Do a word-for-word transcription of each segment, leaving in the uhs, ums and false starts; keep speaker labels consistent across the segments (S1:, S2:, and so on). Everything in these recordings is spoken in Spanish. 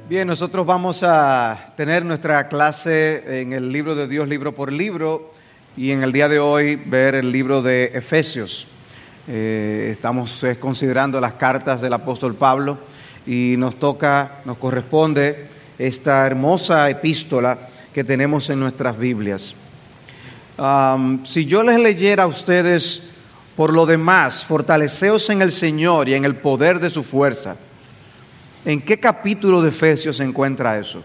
S1: Bien, nosotros vamos a tener nuestra clase en el libro de Dios, libro por libro, y en el día de hoy ver el libro de Efesios. Eh, estamos eh, considerando las cartas del apóstol Pablo y nos toca, nos corresponde esta hermosa epístola que tenemos en nuestras Biblias. Um, si yo les leyera a ustedes, por lo demás, fortaleceos en el Señor y en el poder de su fuerza, ¿en qué capítulo de Efesios se encuentra eso?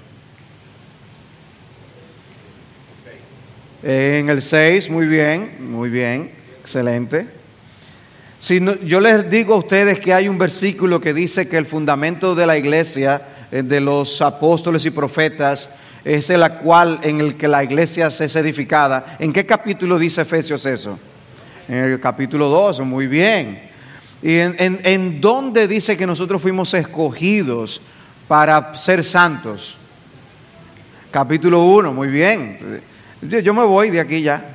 S1: En el seis, muy bien, muy bien, excelente. Si no, yo les digo a ustedes que hay un versículo que dice que el fundamento de la iglesia, de los apóstoles y profetas, es el cual en el que la iglesia es edificada. ¿En qué capítulo dice Efesios eso? En el capítulo dos, muy bien. ¿Y en, en, en dónde dice que nosotros fuimos escogidos para ser santos? Capítulo uno, muy bien. Yo, yo me voy de aquí ya.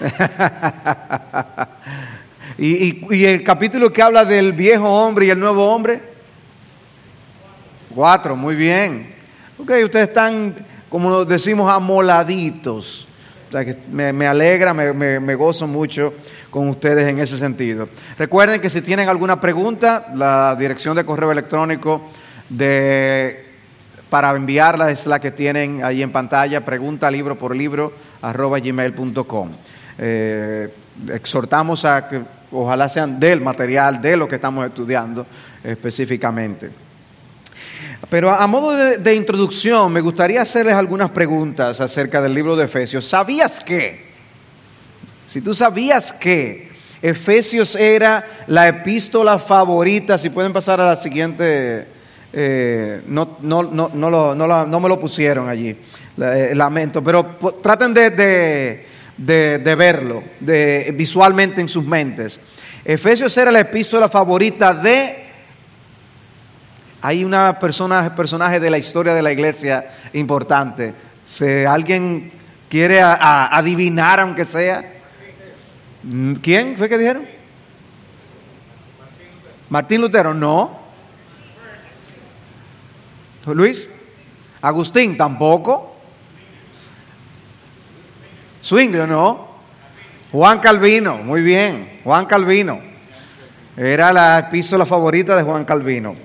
S1: y, y, y el capítulo que habla del viejo hombre y el nuevo hombre. Cuatro, muy bien. Ok, ustedes están, como decimos, amoladitos. O sea, que me, me alegra, me, me, me gozo mucho con ustedes en ese sentido. Recuerden que si tienen alguna pregunta, la dirección de correo electrónico de, para enviarla es la que tienen ahí en pantalla, pregunta libro por libro arroba gmail punto com. Eh, exhortamos a que ojalá sean del material, de lo que estamos estudiando específicamente. Pero a modo de, de introducción, me gustaría hacerles algunas preguntas acerca del libro de Efesios. ¿Sabías que? Si tú sabías que Efesios era la epístola favorita, si pueden pasar a la siguiente, eh, no, no, no, no, lo, no, lo, no me lo pusieron allí, eh, lamento, pero po, traten de, de, de, de verlo de, visualmente en sus mentes. Efesios era la epístola favorita de... Hay una persona, personaje de la historia de la iglesia importante. Si alguien quiere a, a adivinar, aunque sea. ¿Quién fue que dijeron? Martín Lutero, no. Luis. Agustín, tampoco. Zwinglio, no. Juan Calvino, muy bien. Juan Calvino. Era la epístola favorita de Juan Calvino.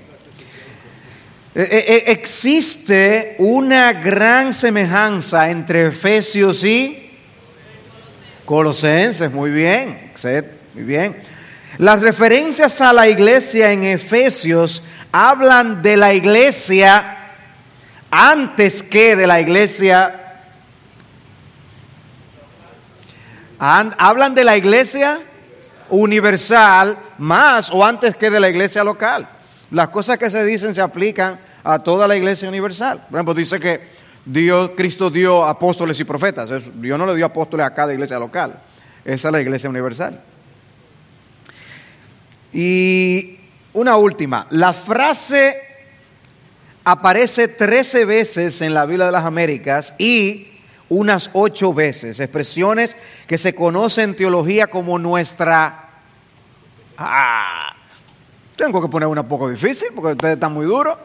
S1: Existe una gran semejanza entre Efesios y Colosenses, muy bien, muy bien. Las referencias a la iglesia en Efesios hablan de la iglesia antes que de la iglesia, hablan de la iglesia universal más o antes que de la iglesia local. Las cosas que se dicen se aplican a toda la iglesia universal. Por ejemplo, dice que Dios, Cristo dio apóstoles y profetas. Dios no le dio apóstoles a cada iglesia local. Esa es la iglesia universal. Y una última. La frase aparece trece veces en la Biblia de las Américas y unas ocho veces. Expresiones que se conocen en teología como nuestra... Ah, tengo que poner una un poco difícil porque ustedes están muy duros.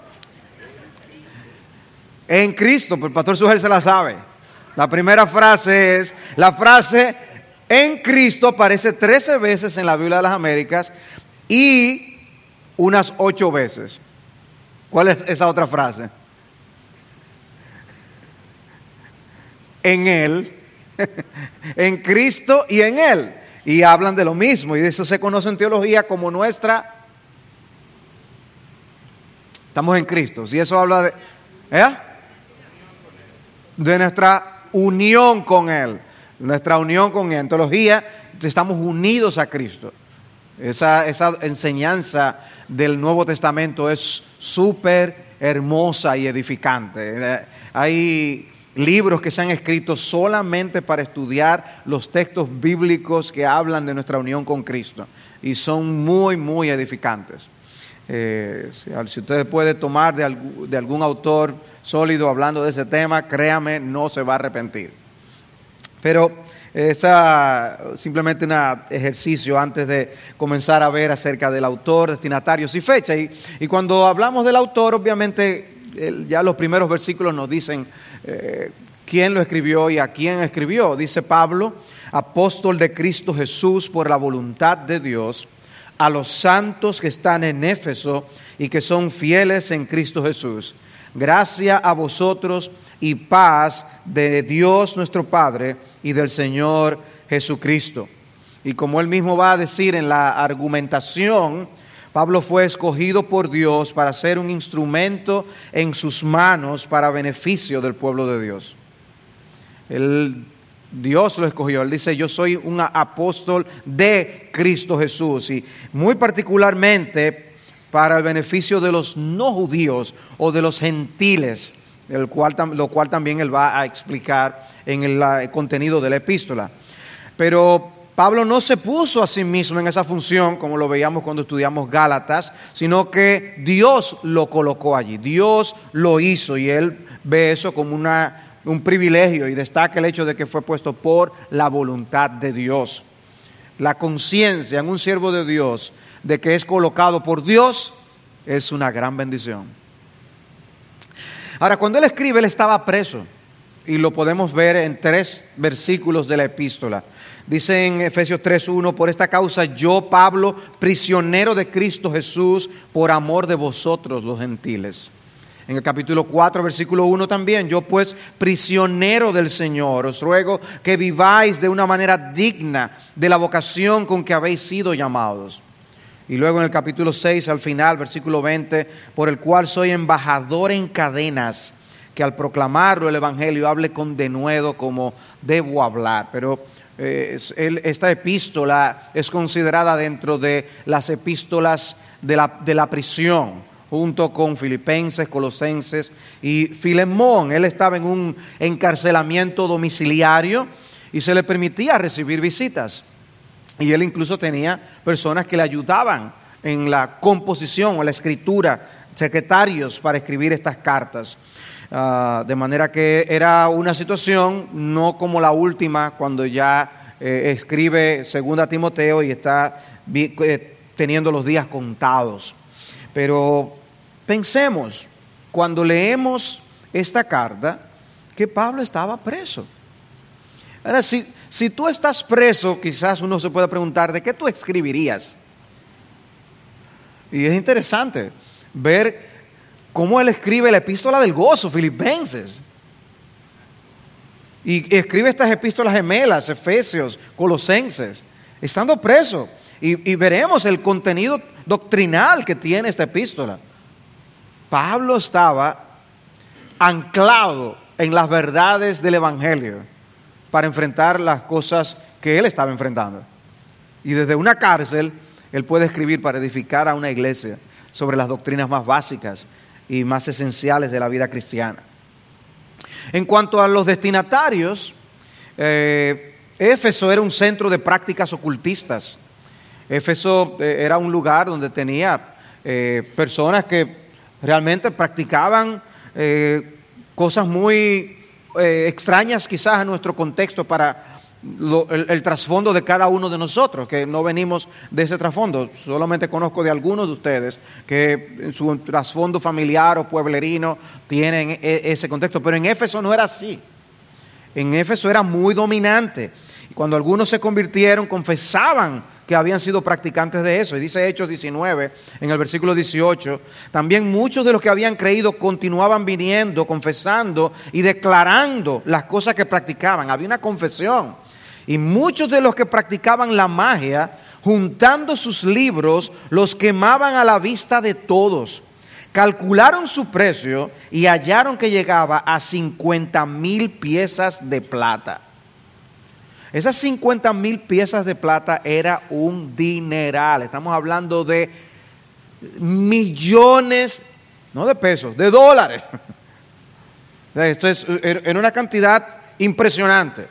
S1: En Cristo, pues el pastor Sujel se la sabe. La primera frase es, la frase en Cristo aparece trece veces en la Biblia de las Américas y unas ocho veces. ¿Cuál es esa otra frase? En Él, en Cristo y en Él. Y hablan de lo mismo y de eso se conoce en teología como nuestra... Estamos en Cristo. Si eso habla de, ¿eh? de nuestra unión con Él, nuestra unión con Él. En teología, estamos unidos a Cristo. Esa, esa enseñanza del Nuevo Testamento es súper hermosa y edificante. Hay libros que se han escrito solamente para estudiar los textos bíblicos que hablan de nuestra unión con Cristo y son muy, muy edificantes. Eh, si, si usted puede tomar de, algún, de algún autor sólido hablando de ese tema, créame, no se va a arrepentir. Pero esa simplemente un ejercicio antes de comenzar a ver acerca del autor, destinatarios y fecha. Y, y cuando hablamos del autor, obviamente el, ya los primeros versículos nos dicen eh, quién lo escribió y a quién escribió. Dice Pablo, apóstol de Cristo Jesús por la voluntad de Dios, a los santos que están en Éfeso y que son fieles en Cristo Jesús. Gracia a vosotros y paz de Dios nuestro Padre y del Señor Jesucristo. Y como él mismo va a decir en la argumentación, Pablo fue escogido por Dios para ser un instrumento en sus manos para beneficio del pueblo de Dios. Él, Dios lo escogió. Él dice, yo soy un apóstol de Cristo Jesús. Y muy particularmente para el beneficio de los no judíos o de los gentiles, el cual, lo cual también él va a explicar en el, el contenido de la epístola. Pero Pablo no se puso a sí mismo en esa función, como lo veíamos cuando estudiamos Gálatas, sino que Dios lo colocó allí, Dios lo hizo, y él ve eso como una, un privilegio y destaca el hecho de que fue puesto por la voluntad de Dios. La conciencia en un siervo de Dios de que es colocado por Dios es una gran bendición. Ahora, cuando él escribe, él estaba preso, y lo podemos ver en tres versículos de la epístola. Dice en Efesios tres uno, por esta causa yo, Pablo, prisionero de Cristo Jesús, por amor de vosotros los gentiles. En el capítulo cuatro, versículo uno también, yo pues, prisionero del Señor, os ruego que viváis de una manera digna de la vocación con que habéis sido llamados. Y luego en el capítulo seis, al final, versículo veinte, por el cual soy embajador en cadenas, que al proclamarlo el Evangelio hable con denuedo como debo hablar. Pero eh, es, el, esta epístola es considerada dentro de las epístolas de la, de la prisión, junto con Filipenses, Colosenses y Filemón. Él estaba en un encarcelamiento domiciliario y se le permitía recibir visitas. Y él incluso tenía personas que le ayudaban en la composición o la escritura, secretarios para escribir estas cartas. Uh, de manera que era una situación no como la última, cuando ya eh, escribe segunda Timoteo y está eh, teniendo los días contados. Pero pensemos, cuando leemos esta carta, que Pablo estaba preso. Ahora, si, si tú estás preso, quizás uno se pueda preguntar, ¿de qué tú escribirías? Y es interesante ver cómo él escribe la epístola del gozo, Filipenses. Y escribe estas epístolas gemelas, Efesios, Colosenses, estando preso. Y, y veremos el contenido doctrinal que tiene esta epístola. Pablo estaba anclado en las verdades del Evangelio para enfrentar las cosas que él estaba enfrentando. Y desde una cárcel, él puede escribir para edificar a una iglesia sobre las doctrinas más básicas y más esenciales de la vida cristiana. En cuanto a los destinatarios, eh, Éfeso era un centro de prácticas ocultistas. Éfeso eh, era un lugar donde tenía eh, personas que realmente practicaban eh, cosas muy eh, extrañas quizás en nuestro contexto para lo, el, el trasfondo de cada uno de nosotros, que no venimos de ese trasfondo. Solamente conozco de algunos de ustedes que en su trasfondo familiar o pueblerino tienen e, ese contexto, pero en Éfeso no era así. En Éfeso era muy dominante. Y cuando algunos se convirtieron, confesaban que habían sido practicantes de eso. Y dice Hechos diecinueve, en el versículo dieciocho, también muchos de los que habían creído continuaban viniendo, confesando y declarando las cosas que practicaban. Había una confesión. Y muchos de los que practicaban la magia, juntando sus libros, los quemaban a la vista de todos. Calcularon su precio y hallaron que llegaba a cincuenta mil piezas de plata. Esas cincuenta mil piezas de plata era un dineral. Estamos hablando de millones, no de pesos, de dólares. Esto es en una cantidad impresionante.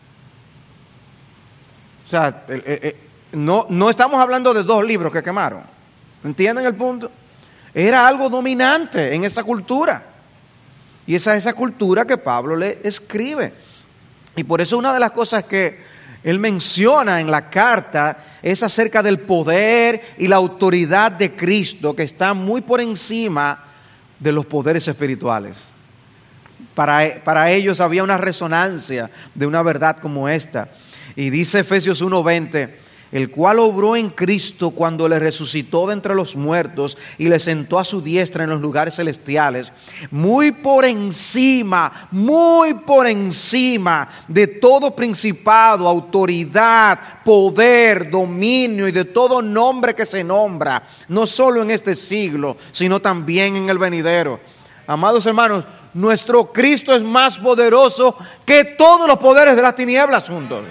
S1: O sea, no, no estamos hablando de dos libros que quemaron. ¿Entienden el punto? Era algo dominante en esa cultura. Y esa es esa cultura que Pablo le escribe. Y por eso una de las cosas que él menciona en la carta es acerca del poder y la autoridad de Cristo, que está muy por encima de los poderes espirituales. Para, para ellos había una resonancia de una verdad como esta. Y dice Efesios uno veinte, el cual obró en Cristo cuando le resucitó de entre los muertos y le sentó a su diestra en los lugares celestiales, muy por encima, muy por encima de todo principado, autoridad, poder, dominio y de todo nombre que se nombra, no solo en este siglo, sino también en el venidero. Amados hermanos, nuestro Cristo es más poderoso que todos los poderes de las tinieblas juntos.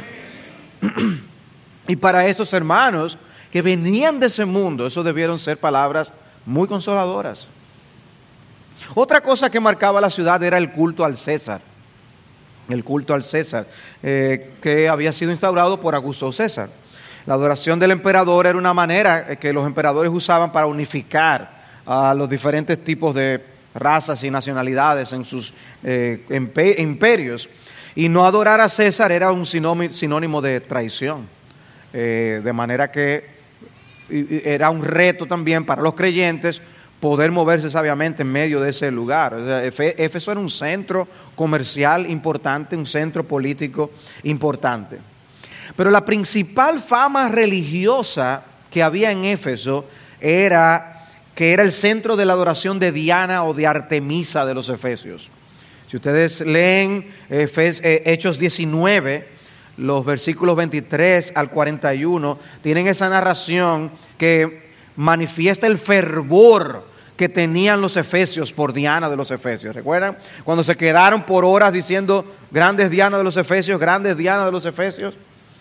S1: Y para estos hermanos que venían de ese mundo, eso debieron ser palabras muy consoladoras. Otra cosa que marcaba la ciudad era el culto al César. El culto al César, eh, que había sido instaurado por Augusto César. La adoración del emperador era una manera que los emperadores usaban para unificar a los diferentes tipos de razas y nacionalidades en sus eh, imperios. Y no adorar a César era un sinónimo de traición. Eh, de manera que era un reto también para los creyentes poder moverse sabiamente en medio de ese lugar. O sea, Éfeso era un centro comercial importante, un centro político importante. Pero la principal fama religiosa que había en Éfeso era que era el centro de la adoración de Diana o de Artemisa de los efesios. Si ustedes leen Hechos diecinueve, los versículos veintitrés al cuarenta y uno, tienen esa narración que manifiesta el fervor que tenían los efesios por Diana de los efesios. ¿Recuerdan? Cuando se quedaron por horas diciendo, grandes Diana de los efesios, grandes Diana de los efesios.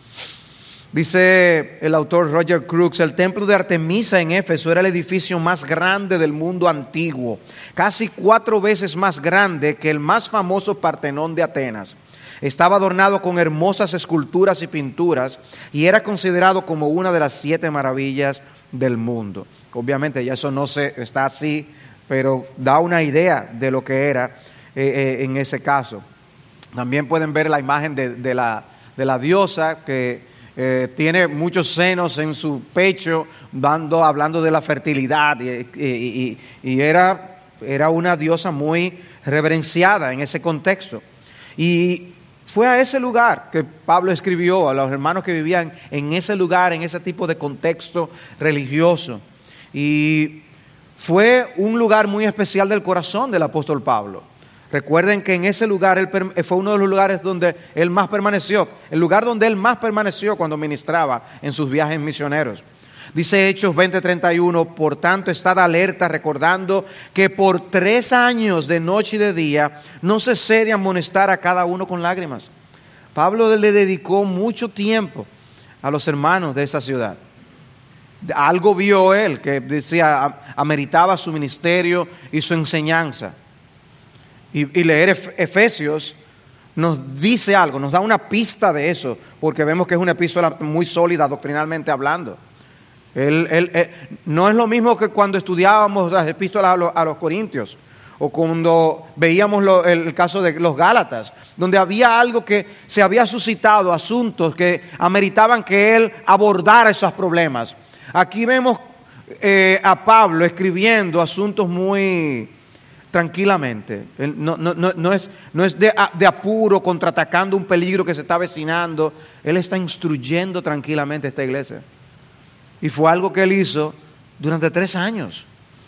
S1: Dice el autor Roger Crooks, el templo de Artemisa en Éfeso era el edificio más grande del mundo antiguo, casi cuatro veces más grande que el más famoso Partenón de Atenas. Estaba adornado con hermosas esculturas y pinturas y era considerado como una de las siete maravillas del mundo. Obviamente ya eso no se está así, pero da una idea de lo que era eh, eh, en ese caso. También pueden ver la imagen de, de, la, de la diosa que eh, tiene muchos senos en su pecho, dando, hablando de la fertilidad y, y, y, y era, era una diosa muy reverenciada en ese contexto. Y fue a ese lugar que Pablo escribió a los hermanos que vivían en ese lugar, en ese tipo de contexto religioso. Y fue un lugar muy especial del corazón del apóstol Pablo. Recuerden que en ese lugar él fue uno de los lugares donde él más permaneció, el lugar donde él más permaneció cuando ministraba en sus viajes misioneros. Dice Hechos veinte treinta y uno, por tanto, estad alerta, recordando que por tres años de noche y de día no cesé de amonestar a cada uno con lágrimas. Pablo le dedicó mucho tiempo a los hermanos de esa ciudad. Algo vio él que decía, ameritaba su ministerio y su enseñanza. Y, y leer Efesios nos dice algo, nos da una pista de eso, porque vemos que es una epístola muy sólida doctrinalmente hablando. Él, él, él, no es lo mismo que cuando estudiábamos las epístolas a los, a los Corintios o cuando veíamos lo, el, el caso de los Gálatas, donde había algo que se había suscitado, asuntos que ameritaban que él abordara esos problemas. Aquí vemos eh, a Pablo escribiendo asuntos muy tranquilamente. Él no, no, no, no es, no es de, de apuro, contraatacando un peligro que se está avecinando. Él está instruyendo tranquilamente a esta iglesia. Y fue algo que él hizo durante tres años.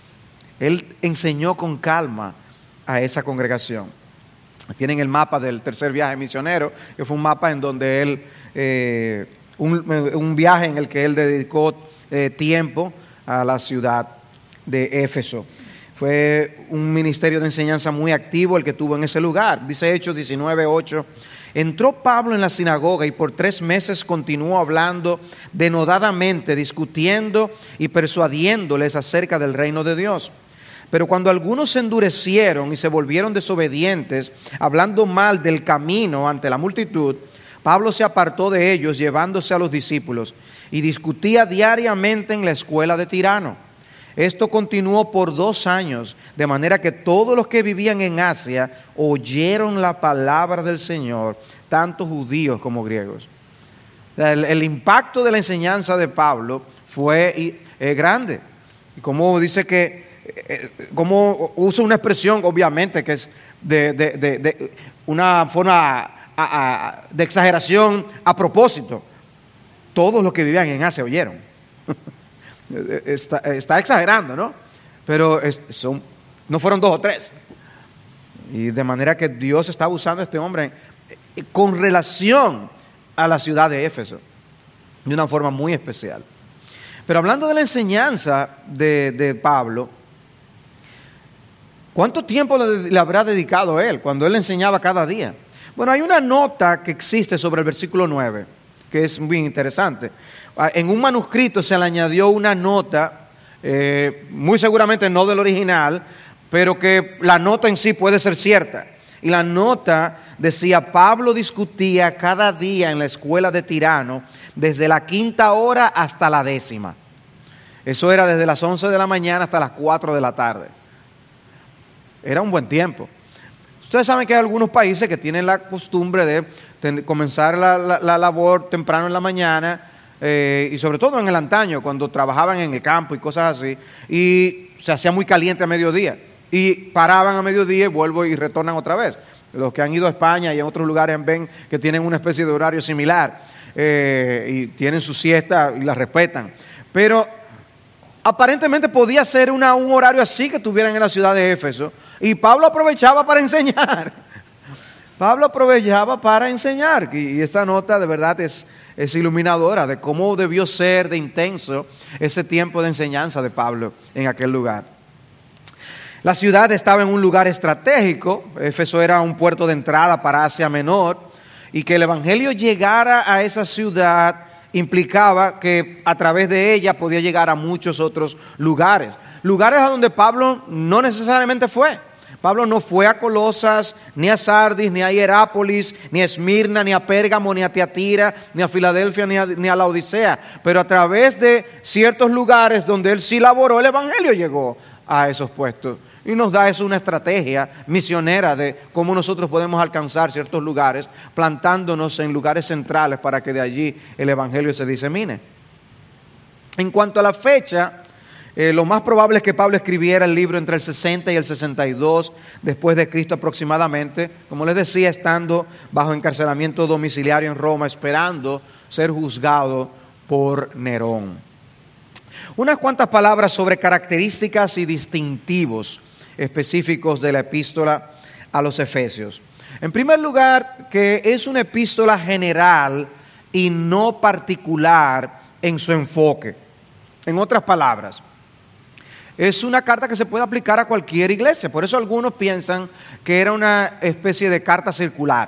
S1: Él enseñó con calma a esa congregación. Tienen el mapa del tercer viaje misionero, que fue un mapa en donde él, eh, un, un viaje en el que él dedicó eh, tiempo a la ciudad de Éfeso. Fue un ministerio de enseñanza muy activo el que tuvo en ese lugar. Dice Hechos diecinueve ocho. Entró Pablo en la sinagoga y por tres meses continuó hablando denodadamente, discutiendo y persuadiéndoles acerca del reino de Dios. Pero cuando algunos se endurecieron y se volvieron desobedientes, hablando mal del camino ante la multitud, Pablo se apartó de ellos llevándose a los discípulos y discutía diariamente en la escuela de Tirano. Esto continuó por dos años, de manera que todos los que vivían en Asia oyeron la palabra del Señor, tanto judíos como griegos. El, el impacto de la enseñanza de Pablo fue eh, grande. Y como dice que eh, como uso una expresión, obviamente, que es de, de, de, de una forma a, a, de exageración a propósito. Todos los que vivían en Asia oyeron. está, está exagerando, ¿no? Pero es, son, no fueron dos o tres. Y de manera que Dios está usando a este hombre con relación a la ciudad de Éfeso, de una forma muy especial. Pero hablando de la enseñanza de, de Pablo, ¿cuánto tiempo le, le habrá dedicado él cuando él enseñaba cada día? Bueno, hay una nota que existe sobre el versículo nueve, que es muy interesante. En un manuscrito se le añadió una nota, eh, muy seguramente no del original, pero que la nota en sí puede ser cierta. Y la nota decía: Pablo discutía cada día en la escuela de Tirano desde la quinta hora hasta la décima. Eso era desde las once de la mañana hasta las cuatro de la tarde. Era un buen tiempo. Ustedes saben que hay algunos países que tienen la costumbre de ten, comenzar la, la, la labor temprano en la mañana, eh, y sobre todo en el antaño, cuando trabajaban en el campo y cosas así, y se hacía muy caliente a mediodía. Y paraban a mediodía y vuelvo y retornan otra vez. Los que han ido a España y en otros lugares ven que tienen una especie de horario similar, eh, y tienen su siesta y la respetan. Pero aparentemente podía ser una, un horario así que tuvieran en la ciudad de Éfeso. Y Pablo aprovechaba para enseñar. Pablo aprovechaba para enseñar. Y, y esta nota de verdad es, es iluminadora de cómo debió ser de intenso ese tiempo de enseñanza de Pablo en aquel lugar. La ciudad estaba en un lugar estratégico. Éfeso era un puerto de entrada para Asia Menor, y que el evangelio llegara a esa ciudad implicaba que a través de ella podía llegar a muchos otros lugares. Lugares a donde Pablo no necesariamente fue. Pablo no fue a Colosas, ni a Sardis, ni a Hierápolis, ni a Esmirna, ni a Pérgamo, ni a Tiatira, ni a Filadelfia, ni a, ni a Laodicea. Pero a través de ciertos lugares donde él sí laboró, el evangelio llegó a esos puestos. Y nos da eso una estrategia misionera de cómo nosotros podemos alcanzar ciertos lugares, plantándonos en lugares centrales para que de allí el evangelio se disemine. En cuanto a la fecha, eh, lo más probable es que Pablo escribiera el libro entre el sesenta y el sesenta y dos después de Cristo aproximadamente, como les decía, estando bajo encarcelamiento domiciliario en Roma, esperando ser juzgado por Nerón. Unas cuantas palabras sobre características y distintivos específicos de la epístola a los Efesios. En primer lugar, que es una epístola general y no particular en su enfoque. En otras palabras, es una carta que se puede aplicar a cualquier iglesia. Por eso algunos piensan que era una especie de carta circular.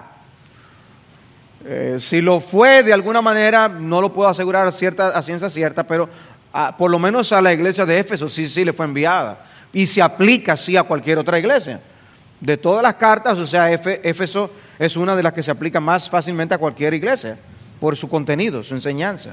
S1: Eh, si lo fue de alguna manera, no lo puedo asegurar a, cierta, a ciencia cierta, pero a, por lo menos a la iglesia de Éfeso sí, sí le fue enviada. Y se aplica así a cualquier otra iglesia. De todas las cartas, o sea, Éfeso es una de las que se aplica más fácilmente a cualquier iglesia por su contenido, su enseñanza.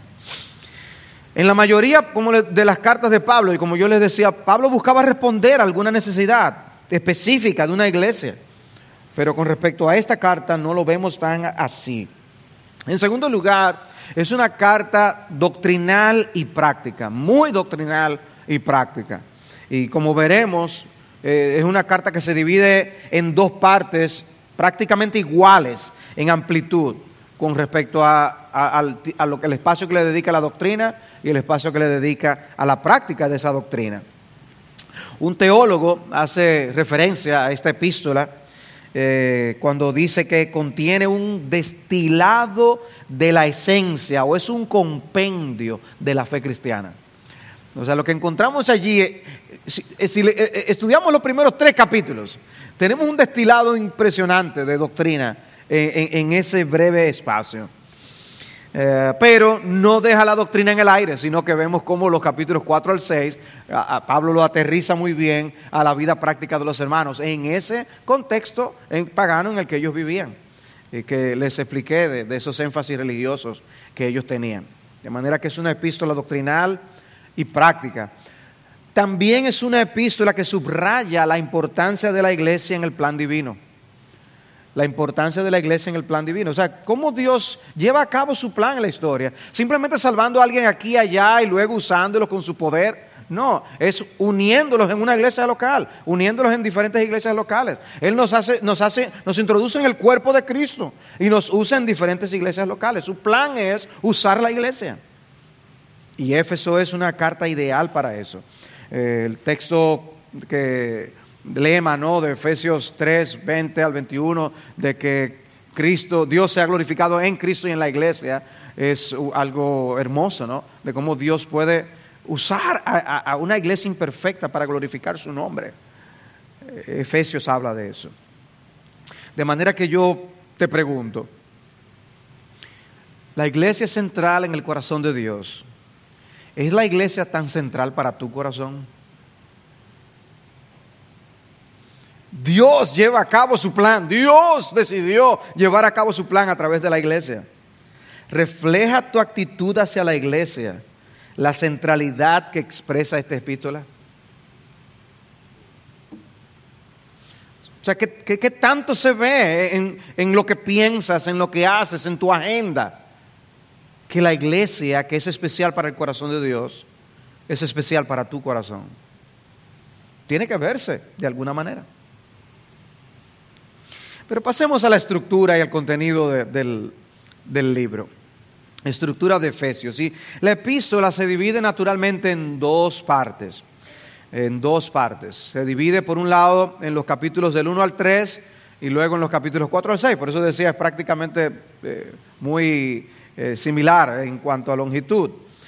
S1: En la mayoría como de las cartas de Pablo, y como yo les decía, Pablo buscaba responder a alguna necesidad específica de una iglesia. Pero con respecto a esta carta no lo vemos tan así. En segundo lugar, es una carta doctrinal y práctica, muy doctrinal y práctica. Y como veremos, eh, es una carta que se divide en dos partes prácticamente iguales en amplitud con respecto a, a, a, a lo que el espacio que le dedica a la doctrina y el espacio que le dedica a la práctica de esa doctrina. Un teólogo hace referencia a esta epístola eh, cuando dice que contiene un destilado de la esencia, o es un compendio de la fe cristiana. O sea, lo que encontramos allí, si, si estudiamos los primeros tres capítulos, tenemos un destilado impresionante de doctrina en, en, en ese breve espacio. Eh, pero no deja la doctrina en el aire, sino que vemos cómo los capítulos cuatro al seis, a, a Pablo lo aterriza muy bien a la vida práctica de los hermanos, en ese contexto en pagano en el que ellos vivían, y que les expliqué de, de esos énfasis religiosos que ellos tenían. De manera que es una epístola doctrinal y práctica. También es una epístola que subraya la importancia de la iglesia en el plan divino. La importancia de la iglesia en el plan divino. O sea, cómo Dios lleva a cabo su plan en la historia. Simplemente salvando a alguien aquí y allá y luego usándolo con su poder. No, es uniéndolos en una iglesia local, uniéndolos en diferentes iglesias locales. Él nos hace, nos hace, nos introduce en el cuerpo de Cristo y nos usa en diferentes iglesias locales. Su plan es usar la iglesia. Y Éfeso es una carta ideal para eso. Eh, el texto que lema, ¿no?, de Efesios tres, veinte al veintiuno, de que Cristo, Dios sea glorificado en Cristo y en la iglesia, es algo hermoso, ¿no? De cómo Dios puede usar a, a, a una iglesia imperfecta para glorificar su nombre. Efesios habla de eso. De manera que yo te pregunto, la iglesia central en el corazón de Dios, ¿es la iglesia tan central para tu corazón? Dios lleva a cabo su plan. Dios decidió llevar a cabo su plan a través de la iglesia. ¿Refleja tu actitud hacia la iglesia la centralidad que expresa esta epístola? O sea, ¿qué, qué, qué tanto se ve en, en lo que piensas, en lo que haces, en tu agenda? Que la iglesia, que es especial para el corazón de Dios, es especial para tu corazón. Tiene que verse de alguna manera. Pero pasemos a la estructura y al contenido de, del, del libro. Estructura de Efesios. Y la epístola se divide naturalmente en dos partes. En dos partes. Se divide por un lado en los capítulos del uno al tres y luego en los capítulos cuatro al seis. Por eso decía, es prácticamente eh, muy eh, similar en cuanto a longitud.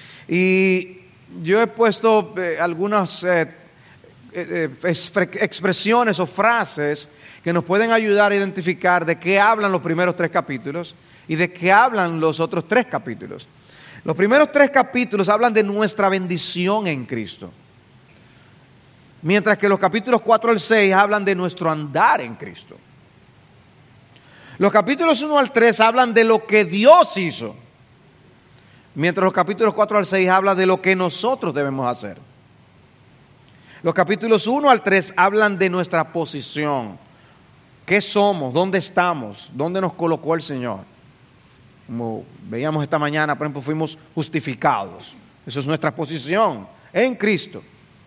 S1: Y yo he puesto eh, algunas eh, eh, expresiones o frases que nos pueden ayudar a identificar de qué hablan los primeros tres capítulos y de qué hablan los otros tres capítulos. Los primeros tres capítulos hablan de nuestra bendición en Cristo, mientras que los capítulos cuatro al seis hablan de nuestro andar en Cristo. Los capítulos uno al tres hablan de lo que Dios hizo, mientras los capítulos cuatro al seis hablan de lo que nosotros debemos hacer. Los capítulos uno al tres hablan de nuestra posición. ¿Qué somos? ¿Dónde estamos? ¿Dónde nos colocó el Señor? Como veíamos esta mañana, por ejemplo, fuimos justificados. Esa es nuestra posición en Cristo.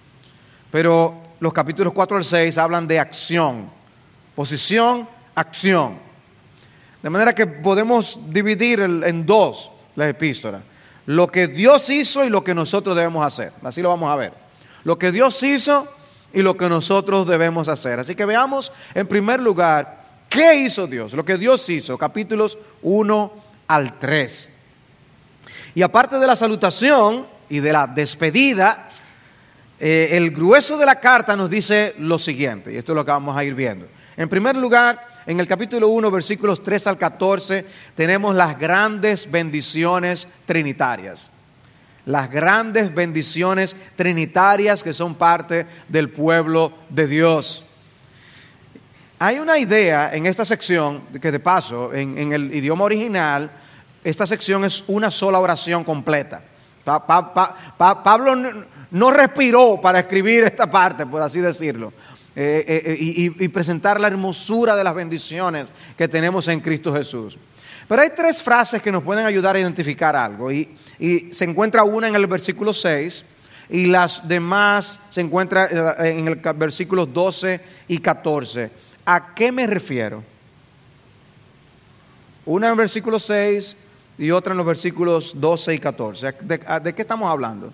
S1: Pero los capítulos cuatro al seis hablan de acción. Posición, acción. De manera que podemos dividir en dos la epístola. Lo que Dios hizo y lo que nosotros debemos hacer. Así lo vamos a ver. Lo que Dios hizo y lo que nosotros debemos hacer. Así que veamos en primer lugar qué hizo Dios, lo que Dios hizo, capítulos uno al tres. Y aparte de la salutación y de la despedida, eh, el grueso de la carta nos dice lo siguiente, y esto es lo que vamos a ir viendo. En primer lugar, en el capítulo uno, versículos tres al catorce, tenemos las grandes bendiciones trinitarias. Las grandes bendiciones trinitarias que son parte del pueblo de Dios. Hay una idea en esta sección, que de paso, en, en el idioma original, esta sección es una sola oración completa. Pa, pa, pa, pa, Pablo no, no respiró para escribir esta parte, por así decirlo, eh, eh, y, y presentar la hermosura de las bendiciones que tenemos en Cristo Jesús. Pero hay tres frases que nos pueden ayudar a identificar algo, y, y se encuentra una en el versículo seis y las demás se encuentran en el versículo doce y catorce. ¿A qué me refiero? Una en el versículo seis y otra en los versículos doce y catorce. ¿De, de qué estamos hablando?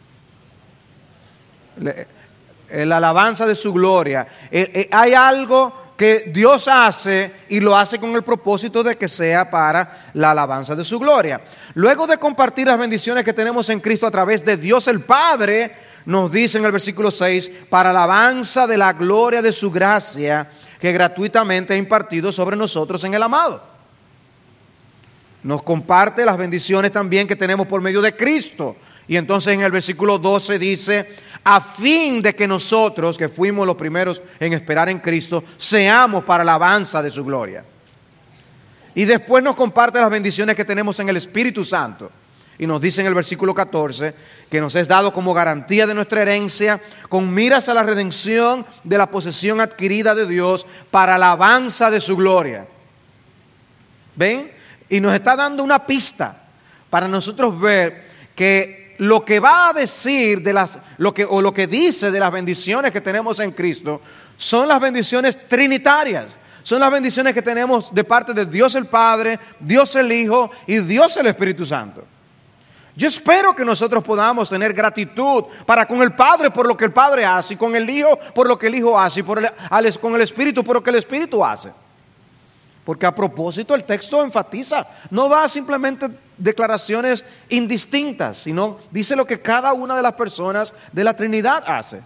S1: La alabanza de su gloria. Eh, eh, hay algo que Dios hace y lo hace con el propósito de que sea para la alabanza de su gloria. Luego de compartir las bendiciones que tenemos en Cristo a través de Dios el Padre, nos dice en el versículo seis, para alabanza de la gloria de su gracia que gratuitamente ha impartido sobre nosotros en el amado. Nos comparte las bendiciones también que tenemos por medio de Cristo. Y entonces en el versículo doce dice, a fin de que nosotros, que fuimos los primeros en esperar en Cristo, seamos para la alabanza de su gloria. Y después nos comparte las bendiciones que tenemos en el Espíritu Santo. Y nos dice en el versículo catorce, que nos es dado como garantía de nuestra herencia, con miras a la redención de la posesión adquirida de Dios para la alabanza de su gloria. ¿Ven? Y nos está dando una pista para nosotros ver que lo que va a decir de las, lo que, o lo que dice de las bendiciones que tenemos en Cristo son las bendiciones trinitarias. Son las bendiciones que tenemos de parte de Dios el Padre, Dios el Hijo y Dios el Espíritu Santo. Yo espero que nosotros podamos tener gratitud para con el Padre por lo que el Padre hace, y con el Hijo por lo que el Hijo hace, y por el, con el Espíritu por lo que el Espíritu hace. Porque a propósito el texto enfatiza, no da simplemente declaraciones indistintas, sino dice lo que cada una de las personas de la Trinidad hace.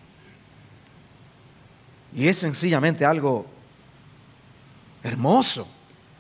S1: Y es sencillamente algo hermoso,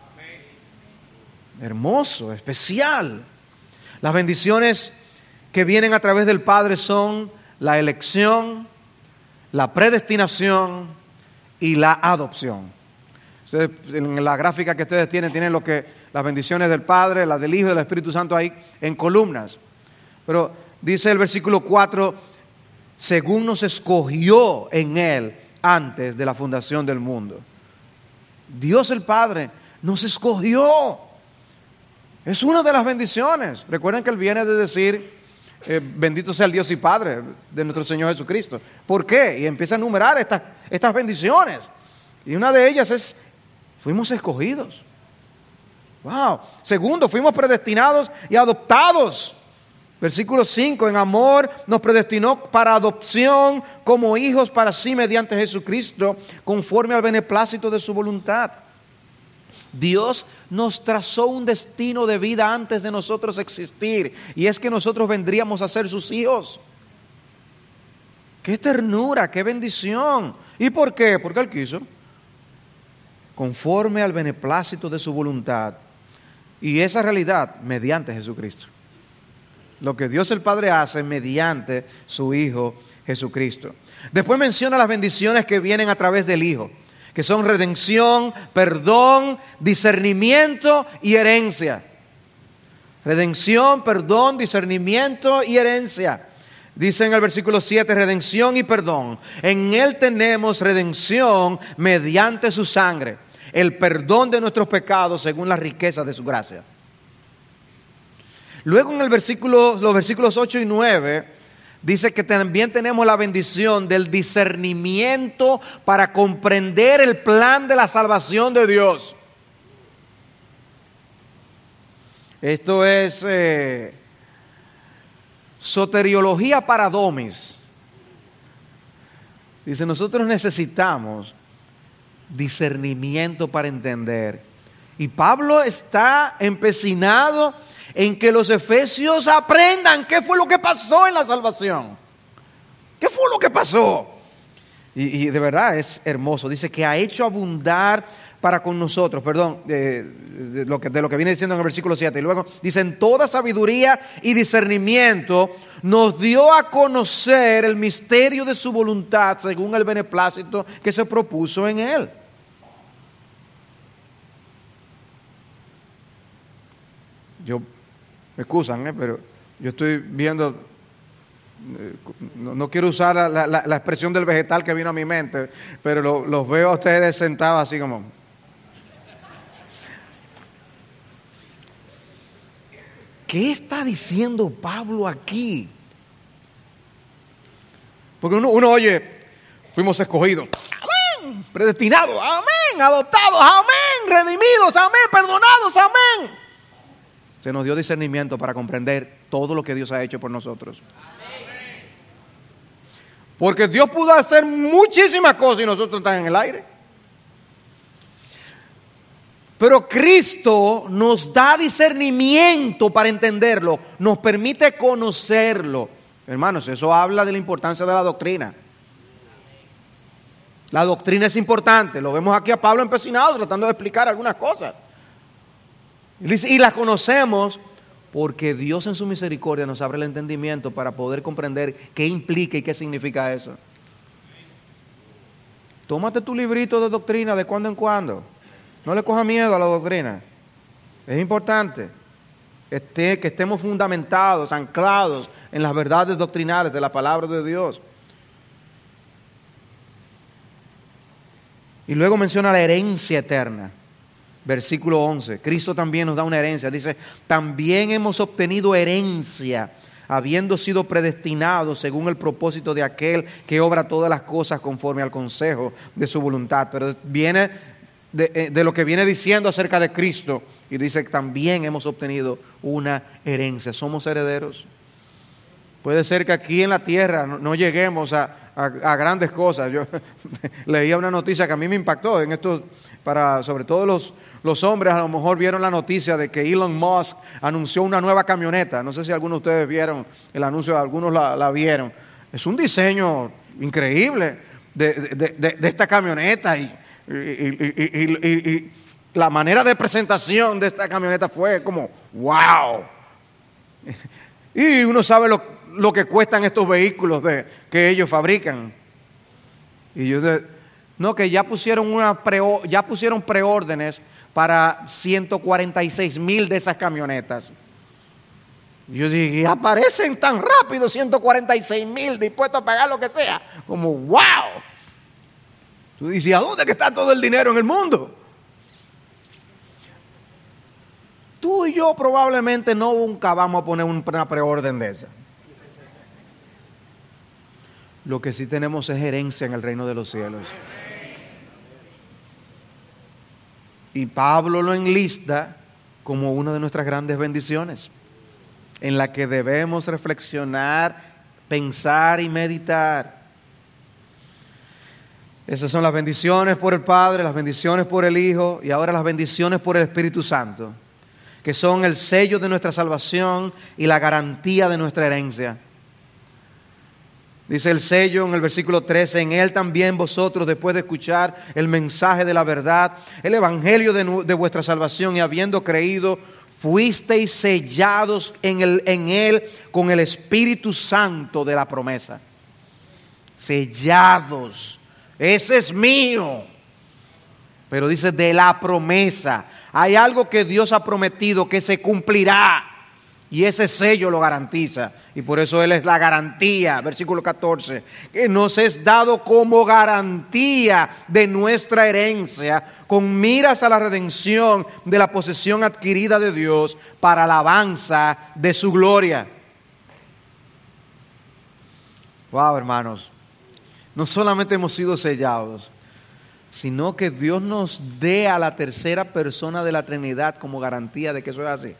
S1: hermoso, especial. Las bendiciones que vienen a través del Padre son la elección, la predestinación y la adopción. Ustedes, en la gráfica que ustedes tienen, tienen lo que, las bendiciones del Padre, las del Hijo y del Espíritu Santo ahí en columnas. Pero dice el versículo cuatro, según nos escogió en Él antes de la fundación del mundo. Dios el Padre nos escogió. Es una de las bendiciones. Recuerden que Él viene de decir, eh, bendito sea el Dios y Padre de nuestro Señor Jesucristo. ¿Por qué? Y empieza a enumerar estas, estas bendiciones. Y una de ellas es, fuimos escogidos. Wow. Segundo, fuimos predestinados y adoptados. Versículo cinco, en amor nos predestinó para adopción como hijos para sí mediante Jesucristo, conforme al beneplácito de su voluntad. Dios nos trazó un destino de vida antes de nosotros existir, y es que nosotros vendríamos a ser sus hijos. ¡Qué ternura, qué bendición! ¿Y por qué? Porque Él quiso. Conforme al beneplácito de su voluntad. Y esa realidad mediante Jesucristo. Lo que Dios el Padre hace mediante su Hijo Jesucristo. Después menciona las bendiciones que vienen a través del Hijo, que son redención, perdón, discernimiento y herencia. Redención, perdón, discernimiento y herencia. Dice en el versículo siete, redención y perdón. En Él tenemos redención mediante su sangre, el perdón de nuestros pecados según la riqueza de su gracia. Luego en el versículo, los versículos ocho y nueve, dice que también tenemos la bendición del discernimiento para comprender el plan de la salvación de Dios. Esto es eh, soteriología para domis. Dice, nosotros necesitamos discernimiento para entender. Y Pablo está empecinado en que los efesios aprendan qué fue lo que pasó en la salvación. ¿Qué fue lo que pasó? Y, y de verdad es hermoso. Dice que ha hecho abundar para con nosotros, perdón, de, de, lo que, de lo que viene diciendo en el versículo siete. Y luego dice, en toda sabiduría y discernimiento nos dio a conocer el misterio de su voluntad según el beneplácito que se propuso en Él. Yo, me excusan, ¿eh? Pero yo estoy viendo, eh, no, no quiero usar la, la, la expresión del vegetal que vino a mi mente, pero lo, los veo a ustedes sentados así como. ¿Qué está diciendo Pablo aquí? Porque uno, uno oye, fuimos escogidos, amén, predestinados, amén, adoptados, amén, redimidos, amén, perdonados, amén. Se nos dio discernimiento para comprender todo lo que Dios ha hecho por nosotros. Amén. Porque Dios pudo hacer muchísimas cosas y nosotros estamos en el aire. Pero Cristo nos da discernimiento para entenderlo, nos permite conocerlo. Hermanos, eso habla de la importancia de la doctrina. La doctrina es importante. Lo vemos aquí a Pablo empecinado tratando de explicar algunas cosas. Y las conocemos porque Dios en su misericordia nos abre el entendimiento para poder comprender qué implica y qué significa eso. Tómate tu librito de doctrina de cuando en cuando. No le coja miedo a la doctrina. Es importante este, que estemos fundamentados, anclados en las verdades doctrinales de la palabra de Dios. Y luego menciona la herencia eterna. Versículo once, Cristo también nos da una herencia. Dice, también hemos obtenido herencia habiendo sido predestinados según el propósito de aquel que obra todas las cosas conforme al consejo de su voluntad. Pero viene de, de lo que viene diciendo acerca de Cristo, y dice que también hemos obtenido una herencia. Somos herederos. Puede ser que aquí en la tierra no, no lleguemos a, a, a grandes cosas. Yo leía una noticia que a mí me impactó en esto, para sobre todo los Los hombres a lo mejor vieron la noticia de que Elon Musk anunció una nueva camioneta. No sé si algunos de ustedes vieron el anuncio, algunos la, la vieron. Es un diseño increíble de, de, de, de esta camioneta y, y, y, y, y, y la manera de presentación de esta camioneta fue como ¡wow! Y uno sabe lo, lo que cuestan estos vehículos de, que ellos fabrican. Y yo de, no, que ya pusieron, una pre, ya pusieron preórdenes para ciento cuarenta y seis mil de esas camionetas. Yo dije, aparecen tan rápido ciento cuarenta y seis mil dispuestos a pagar lo que sea. Como, wow. Tú dices, ¿a dónde que está todo el dinero en el mundo? Tú y yo probablemente no nunca vamos a poner una preorden de esa. Lo que sí tenemos es herencia en el reino de los cielos. Y Pablo lo enlista como una de nuestras grandes bendiciones, en la que debemos reflexionar, pensar y meditar. Esas son las bendiciones por el Padre, las bendiciones por el Hijo y ahora las bendiciones por el Espíritu Santo, que son el sello de nuestra salvación y la garantía de nuestra herencia. Dice el sello en el versículo trece, en Él también vosotros, después de escuchar el mensaje de la verdad, el evangelio de, de vuestra salvación, y habiendo creído, fuisteis sellados en, el, en Él con el Espíritu Santo de la promesa. Sellados. Ese es mío. Pero dice de la promesa. Hay algo que Dios ha prometido que se cumplirá. Y ese sello lo garantiza. Y por eso Él es la garantía. Versículo catorce. Que nos es dado como garantía de nuestra herencia, con miras a la redención de la posesión adquirida de Dios para alabanza de su gloria. Wow, hermanos. No solamente hemos sido sellados, sino que Dios nos dé a la tercera persona de la Trinidad como garantía de que eso es así.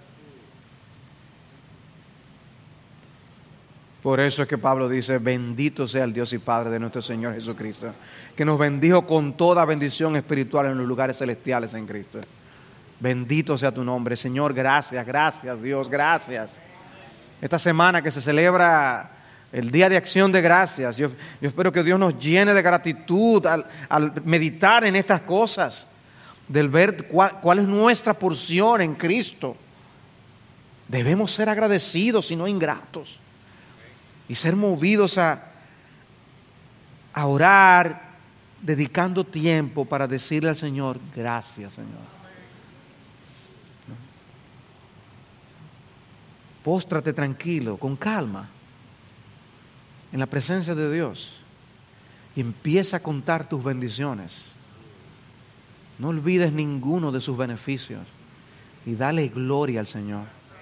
S1: Por eso es que Pablo dice, bendito sea el Dios y Padre de nuestro Señor Jesucristo, que nos bendijo con toda bendición espiritual en los lugares celestiales en Cristo. Bendito sea tu nombre, Señor, gracias, gracias Dios, gracias. Esta semana que se celebra el Día de Acción de Gracias, yo, yo espero que Dios nos llene de gratitud al, al meditar en estas cosas, del ver cuál, cuál es nuestra porción en Cristo. Debemos ser agradecidos y no ingratos. Y ser movidos a, a orar, dedicando tiempo para decirle al Señor, gracias Señor. ¿No? Póstrate tranquilo, con calma, en la presencia de Dios. Y empieza a contar tus bendiciones. No olvides ninguno de sus beneficios. Y dale gloria al Señor.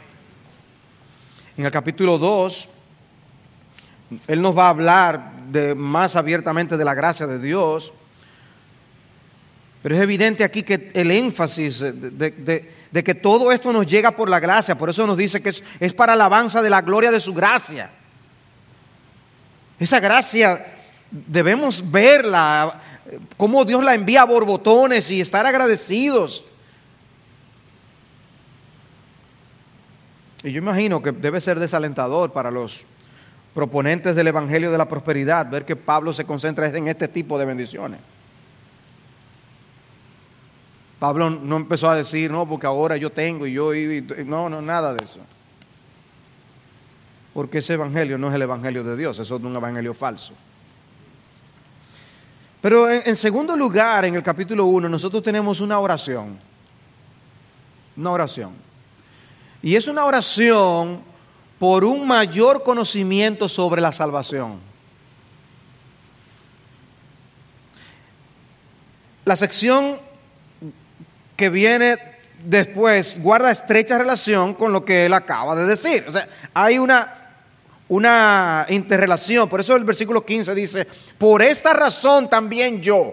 S1: En el capítulo dos... Él nos va a hablar de, más abiertamente de la gracia de Dios. Pero es evidente aquí que el énfasis de, de, de, de que todo esto nos llega por la gracia. Por eso nos dice que es, es para alabanza de la gloria de su gracia. Esa gracia debemos verla, cómo Dios la envía a borbotones y estar agradecidos. Y yo imagino que debe ser desalentador para los proponentes del Evangelio de la Prosperidad ver que Pablo se concentra en este tipo de bendiciones. Pablo no empezó a decir, no, porque ahora yo tengo y yo, y, y, no, no, nada de eso. Porque ese Evangelio no es el Evangelio de Dios, eso es un Evangelio falso. Pero en, en segundo lugar, en el capítulo uno, nosotros tenemos una oración. Una oración. Y es una oración por un mayor conocimiento sobre la salvación. La sección que viene después guarda estrecha relación con lo que él acaba de decir. O sea, hay una una interrelación. Por eso el versículo quince dice, por esta razón también yo.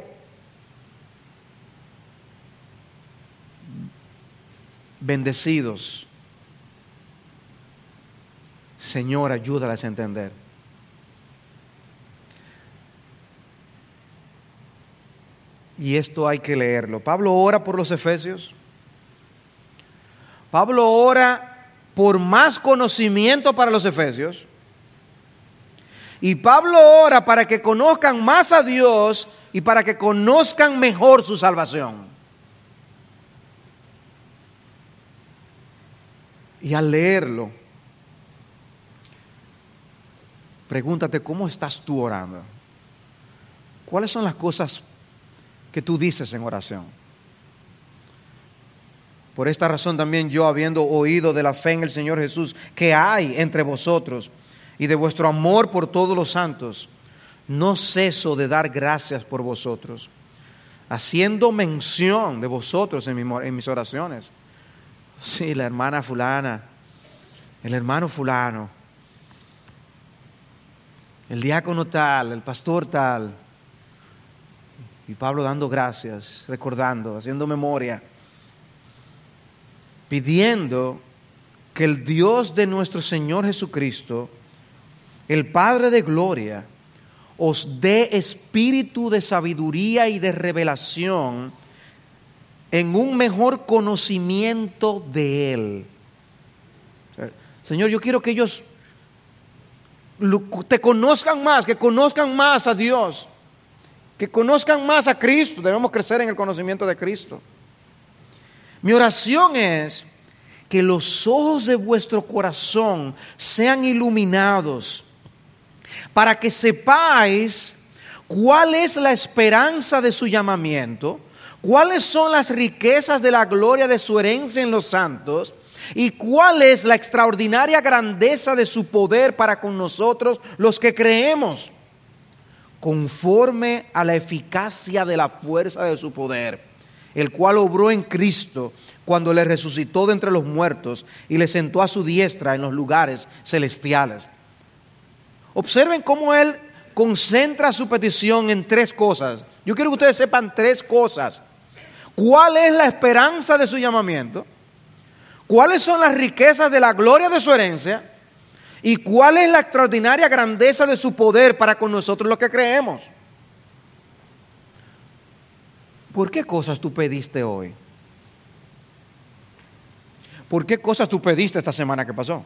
S1: Bendecidos. Señor, ayúdales a entender. Y esto hay que leerlo. Pablo ora por los efesios. Pablo ora por más conocimiento para los efesios. Y Pablo ora para que conozcan más a Dios y para que conozcan mejor su salvación. Y al leerlo, pregúntate, ¿cómo estás tú orando? ¿Cuáles son las cosas que tú dices en oración? Por esta razón también yo, habiendo oído de la fe en el Señor Jesús que hay entre vosotros y de vuestro amor por todos los santos, no ceso de dar gracias por vosotros, haciendo mención de vosotros en, mi, en mis oraciones. Sí, la hermana fulana, el hermano fulano, el diácono tal, el pastor tal. Y Pablo dando gracias, recordando, haciendo memoria, pidiendo que el Dios de nuestro Señor Jesucristo, el Padre de gloria, os dé espíritu de sabiduría y de revelación en un mejor conocimiento de Él. Señor, yo quiero que ellos te conozcan más, que conozcan más a Dios, que conozcan más a Cristo. Debemos crecer en el conocimiento de Cristo. Mi oración es que los ojos de vuestro corazón sean iluminados para que sepáis cuál es la esperanza de su llamamiento, cuáles son las riquezas de la gloria de su herencia en los santos y cuál es la extraordinaria grandeza de su poder para con nosotros los que creemos, conforme a la eficacia de la fuerza de su poder, el cual obró en Cristo cuando le resucitó de entre los muertos y le sentó a su diestra en los lugares celestiales. Observen cómo él concentra su petición en tres cosas. Yo quiero que ustedes sepan tres cosas. ¿Cuál es la esperanza de su llamamiento? ¿Cuáles son las riquezas de la gloria de su herencia? ¿Y cuál es la extraordinaria grandeza de su poder para con nosotros los que creemos? ¿Por qué cosas tú pediste hoy? ¿Por qué cosas tú pediste esta semana que pasó?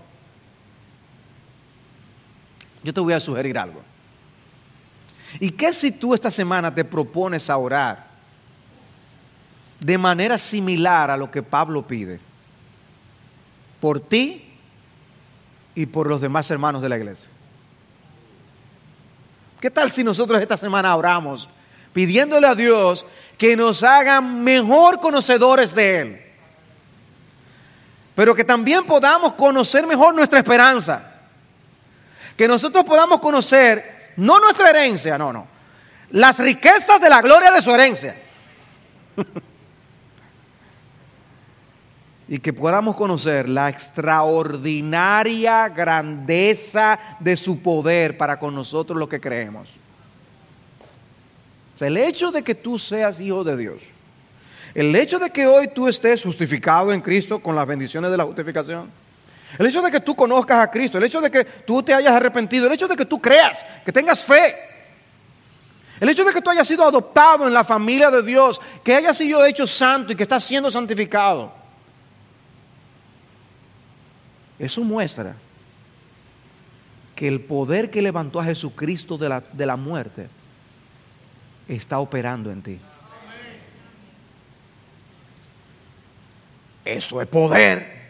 S1: Yo te voy a sugerir algo. ¿Y qué si tú esta semana te propones a orar de manera similar a lo que Pablo pide? Por ti y por los demás hermanos de la iglesia. ¿Qué tal si nosotros esta semana oramos pidiéndole a Dios que nos hagan mejor conocedores de Él, pero que también podamos conocer mejor nuestra esperanza? Que nosotros podamos conocer no nuestra herencia, no, no, las riquezas de la gloria de su herencia. Y que podamos conocer la extraordinaria grandeza de su poder para con nosotros los que creemos. O sea, el hecho de que tú seas hijo de Dios, el hecho de que hoy tú estés justificado en Cristo con las bendiciones de la justificación, el hecho de que tú conozcas a Cristo, el hecho de que tú te hayas arrepentido, el hecho de que tú creas, que tengas fe, el hecho de que tú hayas sido adoptado en la familia de Dios, que hayas sido hecho santo y que estás siendo santificado, eso muestra que el poder que levantó a Jesucristo de la, de la muerte está operando en ti. Eso es poder.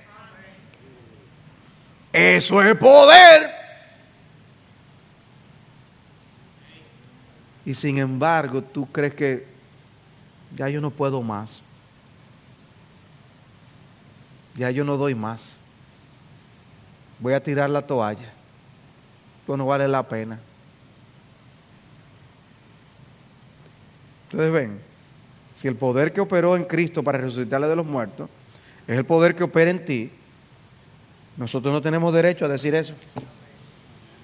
S1: Eso es poder. Y sin embargo, tú crees que ya yo no puedo más. Ya yo no doy más. Voy a tirar la toalla. Pues no vale la pena. Ustedes ven, si el poder que operó en Cristo para resucitarle de los muertos es el poder que opera en ti, nosotros no tenemos derecho a decir eso.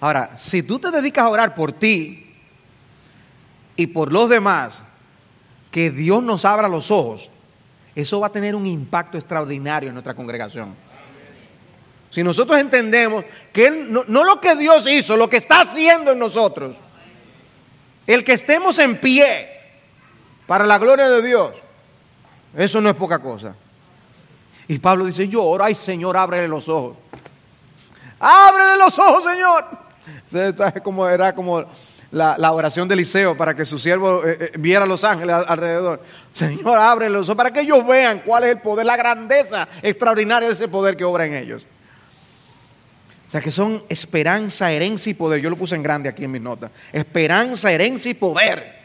S1: Ahora, si tú te dedicas a orar por ti y por los demás, que Dios nos abra los ojos, eso va a tener un impacto extraordinario en nuestra congregación. Si nosotros entendemos que Él, no, no lo que Dios hizo, lo que está haciendo en nosotros, el que estemos en pie para la gloria de Dios, eso no es poca cosa. Y Pablo dice, yo oro, ay Señor, ábrele los ojos. Ábrele los ojos, Señor. Entonces, como era como la, la oración de Eliseo para que su siervo eh, eh, viera a los ángeles alrededor. Señor, ábrele los ojos para que ellos vean cuál es el poder, la grandeza extraordinaria de ese poder que obra en ellos. O sea, que son esperanza, herencia y poder. Yo lo puse en grande aquí en mis notas. Esperanza, herencia y poder.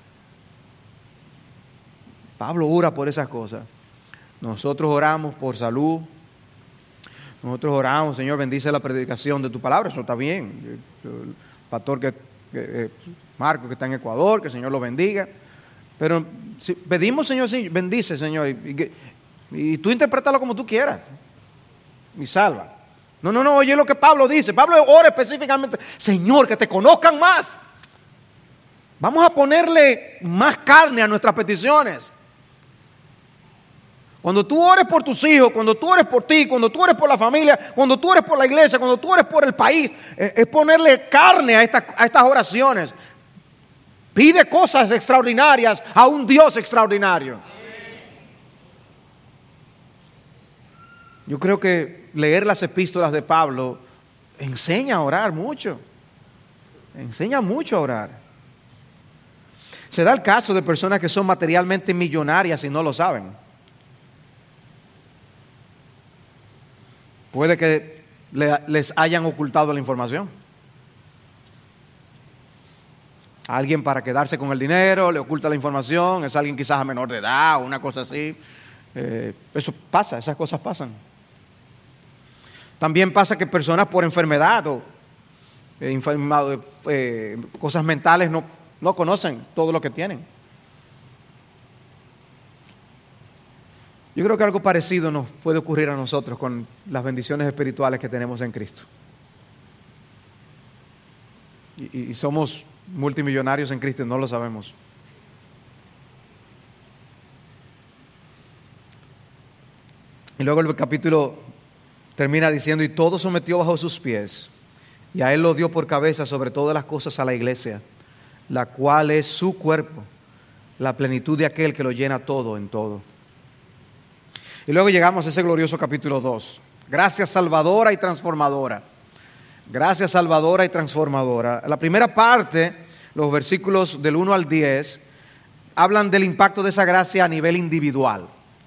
S1: Pablo ora por esas cosas. Nosotros oramos por salud. Nosotros oramos, Señor, bendice la predicación de tu palabra. Eso está bien. El pastor que, que eh, Marco, que está en Ecuador, que el Señor lo bendiga. Pero si pedimos, Señor, sí, bendice, Señor. Y, y, y tú interprétalo como tú quieras. Y salva. No, no, no, oye lo que Pablo dice. Pablo ora específicamente, Señor, que te conozcan más. Vamos a ponerle más carne a nuestras peticiones. Cuando tú ores por tus hijos, cuando tú ores por ti, cuando tú ores por la familia, cuando tú ores por la iglesia, cuando tú ores por el país, eh, es ponerle carne a, esta, a estas oraciones. Pide cosas extraordinarias a un Dios extraordinario. Yo creo que leer las epístolas de Pablo enseña a orar mucho. Enseña mucho a orar. Se da el caso de personas que son materialmente millonarias y no lo saben. Puede que le, les hayan ocultado la información. Alguien para quedarse con el dinero le oculta la información, es alguien quizás a menor de edad o una cosa así. Eh, eso pasa, esas cosas pasan. También pasa que personas por enfermedad o eh, enfermado, eh, cosas mentales no, no conocen todo lo que tienen. Yo creo que algo parecido nos puede ocurrir a nosotros con las bendiciones espirituales que tenemos en Cristo. Y, y somos multimillonarios en Cristo y no lo sabemos. Y luego el capítulo termina diciendo, y todo sometió bajo sus pies, y a él lo dio por cabeza sobre todas las cosas a la iglesia, la cual es su cuerpo, la plenitud de aquel que lo llena todo en todo. Y luego llegamos a ese glorioso capítulo dos. Gracias salvadora y transformadora. Gracias salvadora y transformadora. La primera parte, los versículos del uno al diez, hablan del impacto de esa gracia a nivel individual.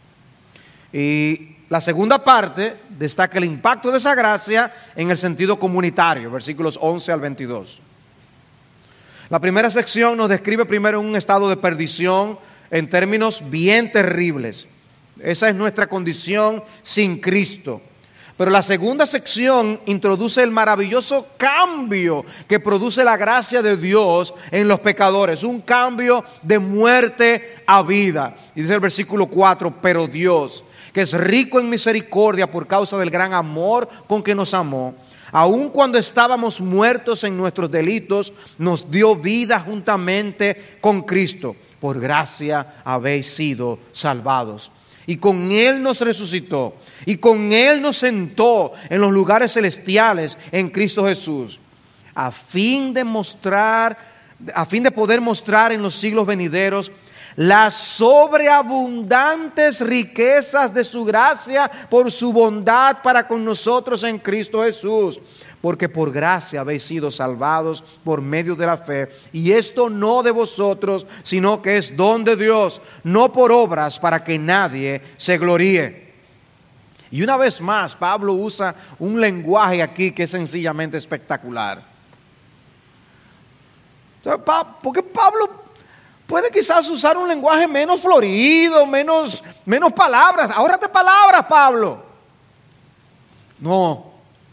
S1: Y la segunda parte destaca el impacto de esa gracia en el sentido comunitario, versículos once al veintidós. La primera sección nos describe primero un estado de perdición en términos bien terribles. Esa es nuestra condición sin Cristo. Pero la segunda sección introduce el maravilloso cambio que produce la gracia de Dios en los pecadores. Un cambio de muerte a vida. Y dice el versículo cuatro, pero Dios, que es rico en misericordia por causa del gran amor con que nos amó, aun cuando estábamos muertos en nuestros delitos, nos dio vida juntamente con Cristo. Por gracia habéis sido salvados. Y con Él nos resucitó, y con Él nos sentó en los lugares celestiales en Cristo Jesús, a fin de mostrar, a fin de poder mostrar en los siglos venideros las sobreabundantes riquezas de su gracia por su bondad para con nosotros en Cristo Jesús. Porque por gracia habéis sido salvados por medio de la fe. Y esto no de vosotros, sino que es don de Dios, no por obras para que nadie se gloríe. Y una vez más, Pablo usa un lenguaje aquí que es sencillamente espectacular. Porque Pablo puede quizás usar un lenguaje menos florido, menos, menos palabras. Ahórrate palabras, Pablo. No.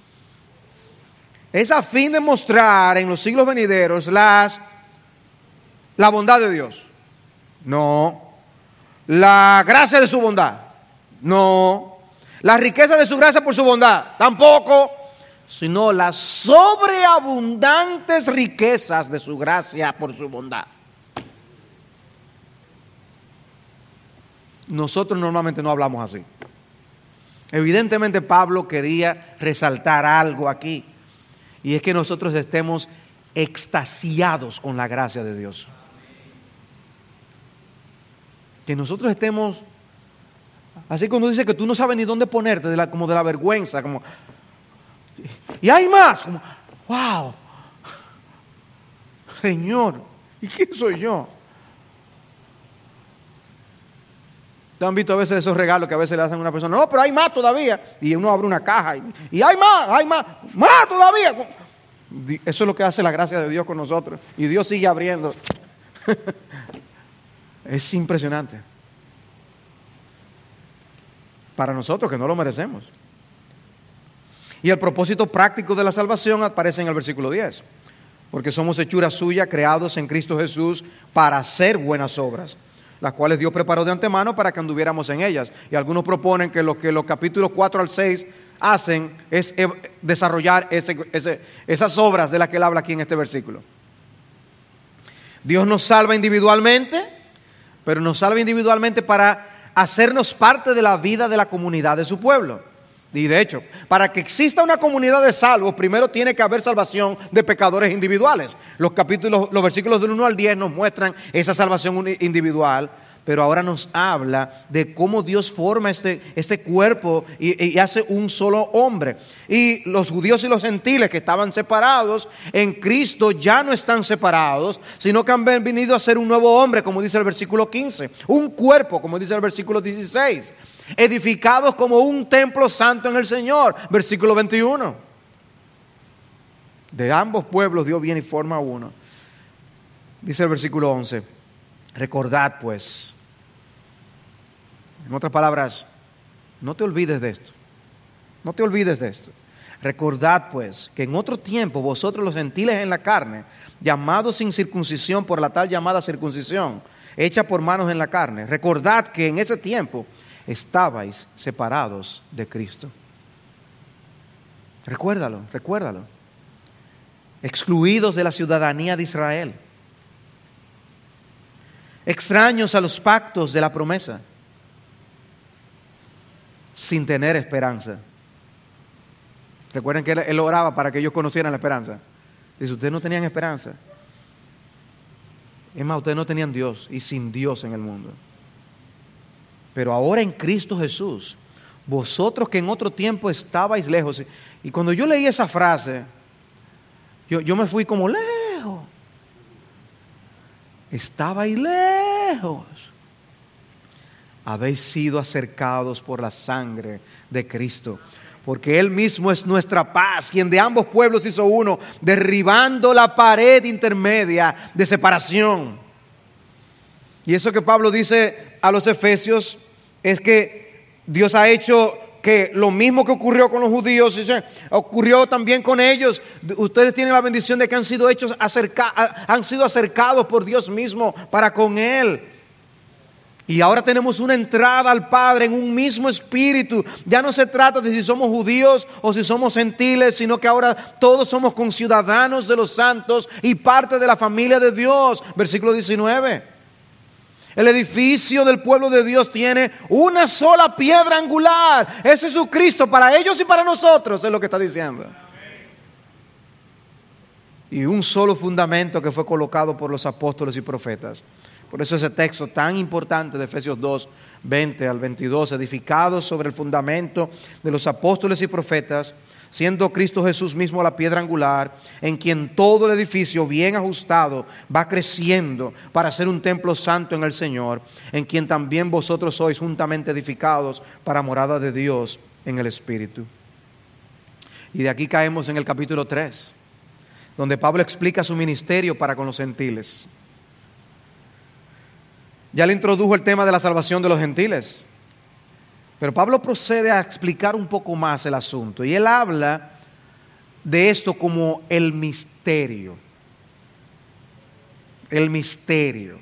S1: Es a fin de mostrar en los siglos venideros las, la bondad de Dios. No. La gracia de su bondad. No. La riqueza de su gracia por su bondad. Tampoco. sino las sobreabundantes riquezas de su gracia por su bondad. Nosotros normalmente no hablamos así. Evidentemente Pablo quería resaltar algo aquí, y es que nosotros estemos extasiados con la gracia de Dios. Que nosotros estemos, así cuando dice que tú no sabes ni dónde ponerte, de la, como de la vergüenza, como, y hay más, como, wow, Señor, ¿y quién soy yo? ¿Te han visto a veces esos regalos que a veces le hacen a una persona? No, pero hay más todavía. Y uno abre una caja y, y hay más, hay más, más todavía. Eso es lo que hace la gracia de Dios con nosotros. Y Dios sigue abriendo. Es impresionante. Para nosotros que no lo merecemos. Y el propósito práctico de la salvación aparece en el versículo diez. Porque somos hechura suya, creados en Cristo Jesús para hacer buenas obras, las cuales Dios preparó de antemano para que anduviéramos en ellas. Y algunos proponen que lo que los capítulos cuatro al seis hacen es desarrollar ese, ese, esas obras de las que él habla aquí en este versículo. Dios nos salva individualmente, pero nos salva individualmente para hacernos parte de la vida de la comunidad de su pueblo. Y de hecho, para que exista una comunidad de salvos, primero tiene que haber salvación de pecadores individuales. Los capítulos, los versículos del uno al diez nos muestran esa salvación individual, pero ahora nos habla de cómo Dios forma este, este cuerpo y, y hace un solo hombre. Y los judíos y los gentiles que estaban separados en Cristo ya no están separados, sino que han venido a ser un nuevo hombre, como dice el versículo quince, un cuerpo, como dice el versículo dieciséis. Edificados como un templo santo en el Señor, versículo veintiuno. De ambos pueblos Dios viene y forma uno. Dice el versículo once: recordad pues, en otras palabras, no te olvides de esto, no te olvides de esto. Recordad pues que en otro tiempo vosotros los gentiles en la carne, llamados sin circuncisión por la tal llamada circuncisión, hecha por manos en la carne, recordad que en ese tiempo estabais separados de Cristo. Recuérdalo, recuérdalo. Excluidos de la ciudadanía de Israel, extraños a los pactos de la promesa, sin tener esperanza. Recuerden que él, él oraba para que ellos conocieran la esperanza. Dice, ustedes no tenían esperanza. Es más, ustedes no tenían Dios y sin Dios en el mundo. Pero ahora en Cristo Jesús, vosotros que en otro tiempo estabais lejos. Y cuando yo leí esa frase, yo, yo me fui como lejos. Estabais lejos. Habéis sido acercados por la sangre de Cristo. Porque Él mismo es nuestra paz, quien de ambos pueblos hizo uno, derribando la pared intermedia de separación. Y eso que Pablo dice a los efesios es que Dios ha hecho que lo mismo que ocurrió con los judíos, ocurrió también con ellos. Ustedes tienen la bendición de que han sido hechos acerca, han sido acercados por Dios mismo para con Él. Y ahora tenemos una entrada al Padre en un mismo espíritu. Ya no se trata de si somos judíos o si somos gentiles, sino que ahora todos somos conciudadanos de los santos y parte de la familia de Dios. Versículo diecinueve. El edificio del pueblo de Dios tiene una sola piedra angular. Es Jesucristo para ellos y para nosotros, es lo que está diciendo. Y un solo fundamento que fue colocado por los apóstoles y profetas. Por eso ese texto tan importante de Efesios dos, veinte al veintidós, edificados sobre el fundamento de los apóstoles y profetas, siendo Cristo Jesús mismo la piedra angular, en quien todo el edificio bien ajustado va creciendo para ser un templo santo en el Señor, en quien también vosotros sois juntamente edificados para morada de Dios en el Espíritu. Y de aquí caemos en el capítulo tres, donde Pablo explica su ministerio para con los gentiles. Ya le introdujo el tema de la salvación de los gentiles, pero Pablo procede a explicar un poco más el asunto. Y él habla de esto como el misterio. El misterio.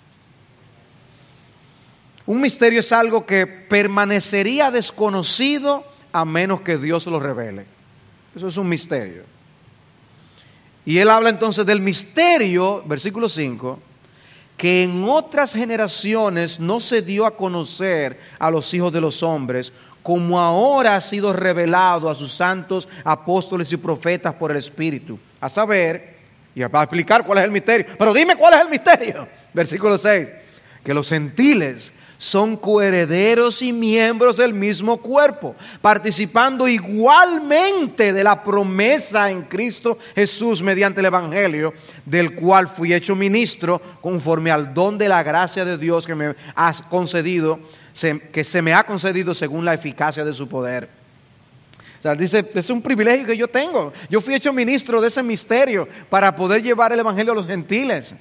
S1: Un misterio es algo que permanecería desconocido a menos que Dios lo revele. Eso es un misterio. Y él habla entonces del misterio, versículo cinco, que en otras generaciones no se dio a conocer a los hijos de los hombres, como ahora ha sido revelado a sus santos apóstoles y profetas por el Espíritu. A saber, y va a explicar cuál es el misterio. Pero dime cuál es el misterio. Versículo seis, que los gentiles son coherederos y miembros del mismo cuerpo, participando igualmente de la promesa en Cristo Jesús mediante el Evangelio, del cual fui hecho ministro conforme al don de la gracia de Dios que me ha concedido, que se me ha concedido según la eficacia de su poder. O sea, dice, es un privilegio que yo tengo. Yo fui hecho ministro de ese misterio para poder llevar el Evangelio a los gentiles.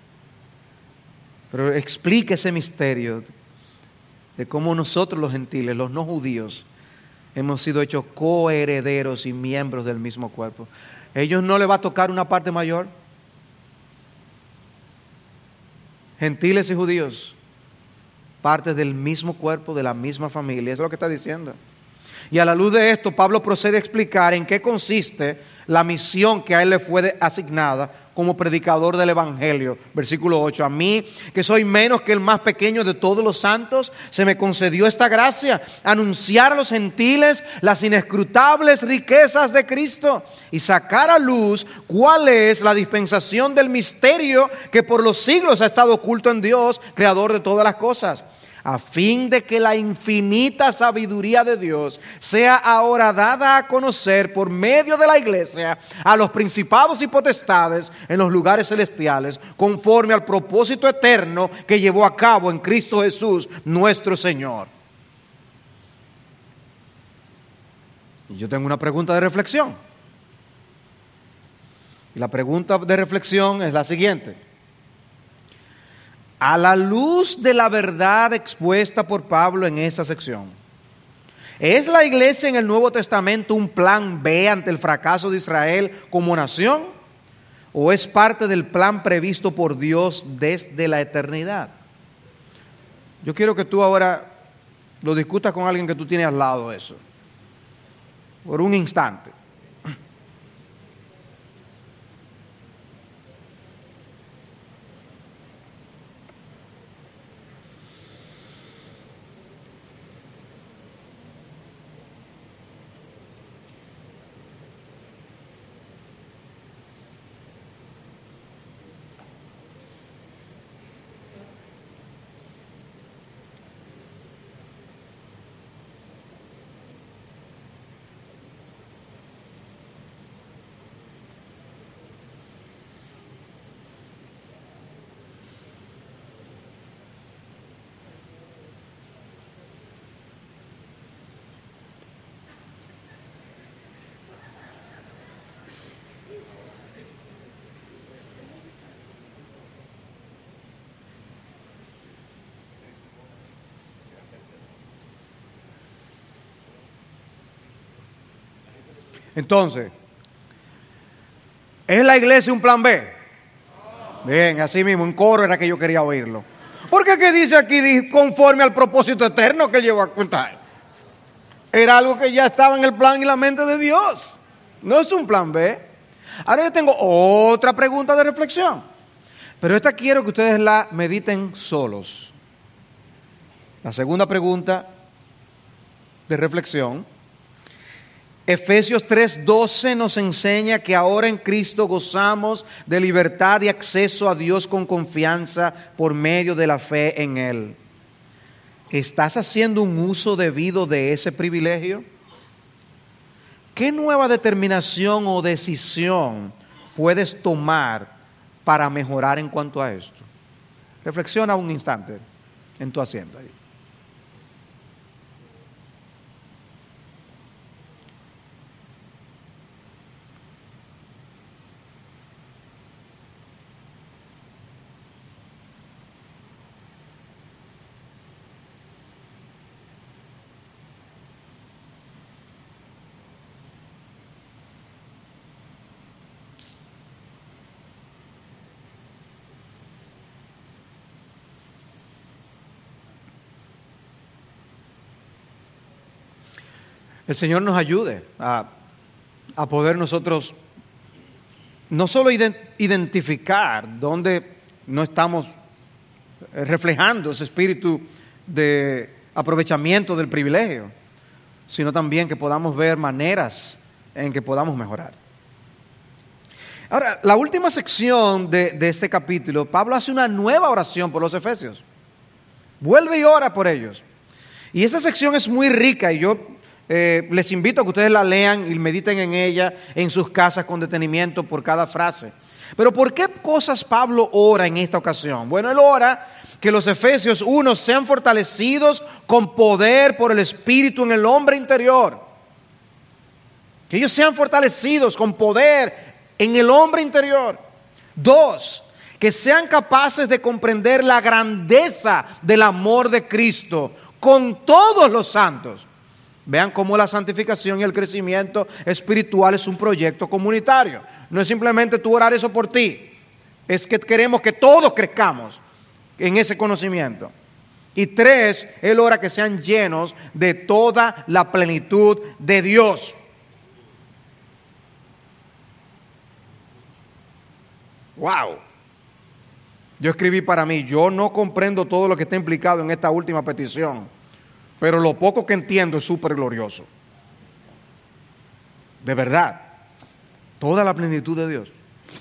S1: Pero explica ese misterio de cómo nosotros los gentiles, los no judíos, hemos sido hechos coherederos y miembros del mismo cuerpo. ¿A ellos no les va a tocar una parte mayor? Gentiles y judíos, partes del mismo cuerpo, de la misma familia. Eso es lo que está diciendo. Y a la luz de esto, Pablo procede a explicar en qué consiste la misión que a él le fue asignada como predicador del Evangelio. Versículo ocho, a mí, que soy menos que el más pequeño de todos los santos, se me concedió esta gracia, anunciar a los gentiles las inescrutables riquezas de Cristo y sacar a luz cuál es la dispensación del misterio que por los siglos ha estado oculto en Dios, creador de todas las cosas, a fin de que la infinita sabiduría de Dios sea ahora dada a conocer por medio de la iglesia a los principados y potestades en los lugares celestiales, conforme al propósito eterno que llevó a cabo en Cristo Jesús, nuestro Señor. Y yo tengo una pregunta de reflexión. Y la pregunta de reflexión es la siguiente. A la luz de la verdad expuesta por Pablo en esta sección, ¿es la iglesia en el Nuevo Testamento un plan B ante el fracaso de Israel como nación? ¿O es parte del plan previsto por Dios desde la eternidad? Yo quiero que tú ahora lo discutas con alguien que tú tienes al lado eso, por un instante. Entonces, ¿es la iglesia un plan B? Bien, así mismo, un coro era que yo quería oírlo. Porque ¿qué dice aquí? Conforme al propósito eterno que llevó a contar. Era algo que ya estaba en el plan y la mente de Dios. No es un plan B. Ahora yo tengo otra pregunta de reflexión. Pero esta quiero que ustedes la mediten solos. La segunda pregunta de reflexión. Efesios tres doce nos enseña que ahora en Cristo gozamos de libertad y acceso a Dios con confianza por medio de la fe en Él. ¿Estás haciendo un uso debido de ese privilegio? ¿Qué nueva determinación o decisión puedes tomar para mejorar en cuanto a esto? Reflexiona un instante en tu asiento ahí. El Señor nos ayude a a poder nosotros no solo identificar dónde no estamos reflejando ese espíritu de aprovechamiento del privilegio, sino también que podamos ver maneras en que podamos mejorar. Ahora, la última sección de, de este capítulo, Pablo hace una nueva oración por los efesios. Vuelve y ora por ellos. Y esa sección es muy rica y yo eh, les invito a que ustedes la lean y mediten en ella en sus casas con detenimiento por cada frase. Pero ¿por qué cosas Pablo ora en esta ocasión? Bueno, él ora que los efesios, uno, sean fortalecidos con poder por el Espíritu en el hombre interior. Que ellos sean fortalecidos con poder en el hombre interior. Dos, que sean capaces de comprender la grandeza del amor de Cristo con todos los santos. Vean cómo la santificación y el crecimiento espiritual es un proyecto comunitario. No es simplemente tú orar eso por ti. Es que queremos que todos crezcamos en ese conocimiento. Y tres, él ora que sean llenos de toda la plenitud de Dios. Wow. Yo escribí para mí, yo no comprendo todo lo que está implicado en esta última petición, pero lo poco que entiendo es súper glorioso. De verdad, toda la plenitud de Dios.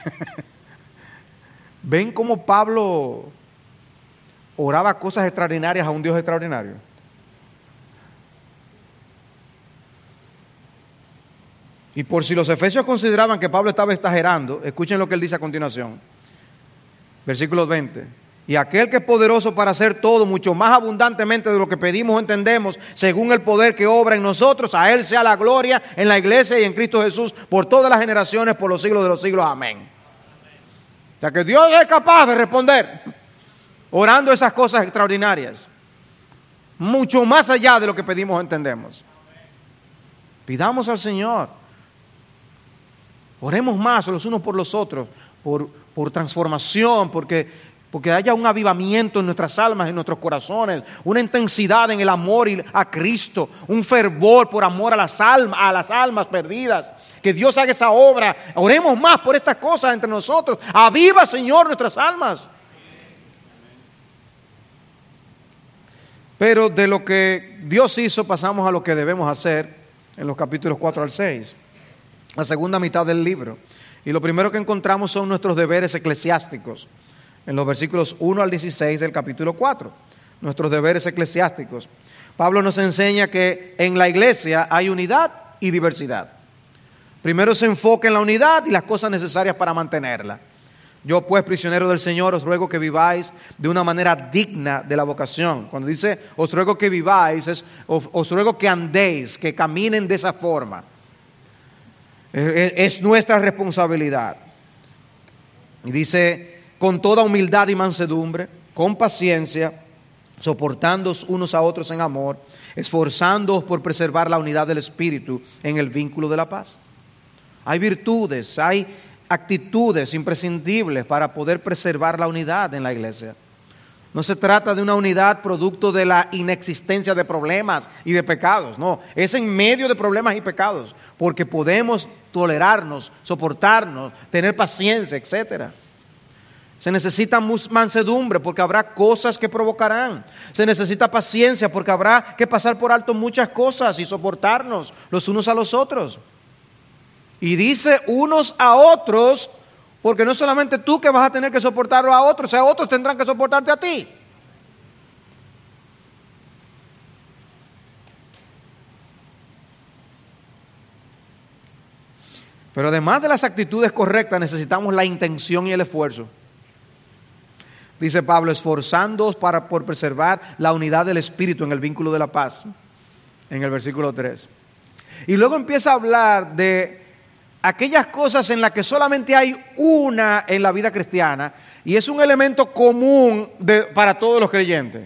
S1: ¿Ven cómo Pablo oraba cosas extraordinarias a un Dios extraordinario? Y por si los efesios consideraban que Pablo estaba exagerando, escuchen lo que él dice a continuación. Versículo veinte. Y aquel que es poderoso para hacer todo mucho más abundantemente de lo que pedimos o entendemos, según el poder que obra en nosotros, a él sea la gloria en la iglesia y en Cristo Jesús por todas las generaciones, por los siglos de los siglos. Amén. O sea que Dios es capaz de responder orando esas cosas extraordinarias, mucho más allá de lo que pedimos o entendemos. Pidamos al Señor. Oremos más los unos por los otros, por, por transformación, porque, porque haya un avivamiento en nuestras almas, en nuestros corazones, una intensidad en el amor a Cristo, un fervor por amor a las almas, a las almas perdidas. Que Dios haga esa obra. Oremos más por estas cosas entre nosotros. Aviva, Señor, nuestras almas. Pero de lo que Dios hizo pasamos a lo que debemos hacer en los capítulos cuatro al seis. La segunda mitad del libro. Y lo primero que encontramos son nuestros deberes eclesiásticos. En los versículos uno al dieciséis del capítulo cuatro. Nuestros deberes eclesiásticos. Pablo nos enseña que en la iglesia hay unidad y diversidad. Primero se enfoca en la unidad y las cosas necesarias para mantenerla. Yo pues, prisionero del Señor, os ruego que viváis de una manera digna de la vocación. Cuando dice os ruego que viváis, es, os, os ruego que andéis, que caminen de esa forma. Es, es nuestra responsabilidad. Y dice, con toda humildad y mansedumbre, con paciencia, soportándoos unos a otros en amor, esforzándoos por preservar la unidad del Espíritu en el vínculo de la paz. Hay virtudes, hay actitudes imprescindibles para poder preservar la unidad en la iglesia. No se trata de una unidad producto de la inexistencia de problemas y de pecados, no, es en medio de problemas y pecados, porque podemos tolerarnos, soportarnos, tener paciencia, etcétera. Se necesita mansedumbre porque habrá cosas que provocarán. Se necesita paciencia porque habrá que pasar por alto muchas cosas y soportarnos los unos a los otros. Y dice unos a otros, porque no es solamente tú que vas a tener que soportarlo a otros, o sea, otros tendrán que soportarte a ti. Pero además de las actitudes correctas, necesitamos la intención y el esfuerzo. Dice Pablo, esforzándoos para, por preservar la unidad del Espíritu en el vínculo de la paz, en el versículo tres. Y luego empieza a hablar de aquellas cosas en las que solamente hay una en la vida cristiana y es un elemento común de, para todos los creyentes.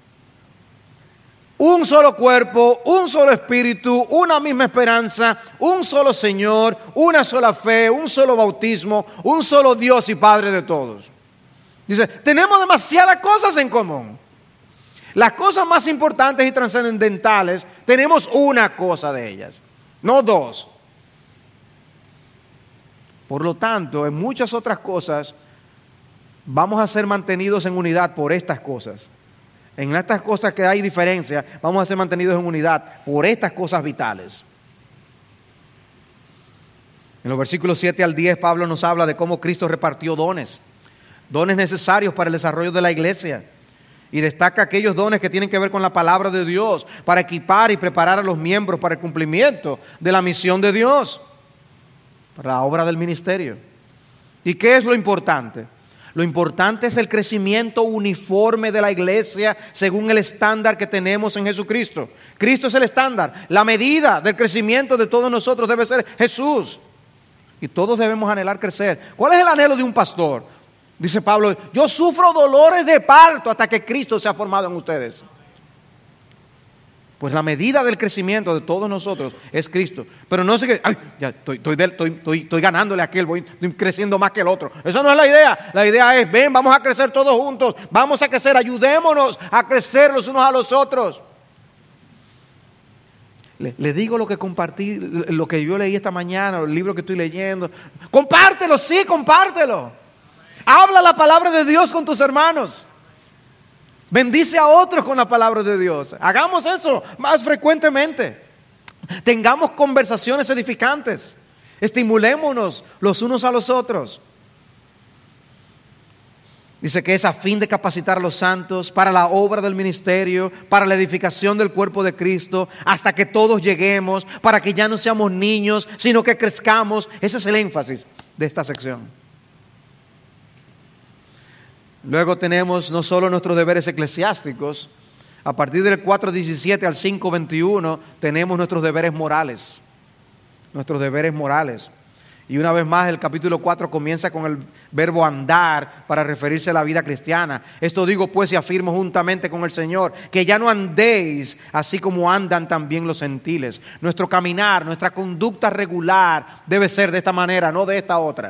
S1: Un solo cuerpo, un solo espíritu, una misma esperanza, un solo Señor, una sola fe, un solo bautismo, un solo Dios y Padre de todos. Dice, tenemos demasiadas cosas en común. Las cosas más importantes y trascendentales, tenemos una cosa de ellas, no dos. Por lo tanto, en muchas otras cosas vamos a ser mantenidos en unidad por estas cosas. En estas cosas que hay diferencia, vamos a ser mantenidos en unidad por estas cosas vitales. En los versículos siete al diez, Pablo nos habla de cómo Cristo repartió dones, dones necesarios para el desarrollo de la iglesia. Y destaca aquellos dones que tienen que ver con la palabra de Dios, para equipar y preparar a los miembros para el cumplimiento de la misión de Dios, para la obra del ministerio. ¿Y qué es lo importante? Lo importante es el crecimiento uniforme de la iglesia según el estándar que tenemos en Jesucristo. Cristo es el estándar. La medida del crecimiento de todos nosotros debe ser Jesús. Y todos debemos anhelar crecer. ¿Cuál es el anhelo de un pastor? Dice Pablo, yo sufro dolores de parto hasta que Cristo se ha formado en ustedes. Pues la medida del crecimiento de todos nosotros es Cristo. Pero no sé qué, ay, ya estoy, estoy, estoy, estoy, estoy ganándole a aquel, voy estoy creciendo más que el otro. Eso no es la idea. La idea es, ven, vamos a crecer todos juntos. Vamos a crecer, ayudémonos a crecer los unos a los otros. Le, le digo lo que compartí, lo que yo leí esta mañana, el libro que estoy leyendo. Compártelo, sí, compártelo. Habla la palabra de Dios con tus hermanos. Bendice a otros con la palabra de Dios. Hagamos eso más frecuentemente. Tengamos conversaciones edificantes. Estimulémonos los unos a los otros. Dice que es a fin de capacitar a los santos para la obra del ministerio, para la edificación del cuerpo de Cristo, hasta que todos lleguemos, para que ya no seamos niños, sino que crezcamos. Ese es el énfasis de esta sección. Luego tenemos no solo nuestros deberes eclesiásticos, a partir del cuatro diecisiete al cinco veintiuno tenemos nuestros deberes morales, nuestros deberes morales. Y una vez más el capítulo cuatro comienza con el verbo andar para referirse a la vida cristiana. Esto digo pues y afirmo juntamente con el Señor, que ya no andéis así como andan también los gentiles. Nuestro caminar, nuestra conducta regular debe ser de esta manera, no de esta otra.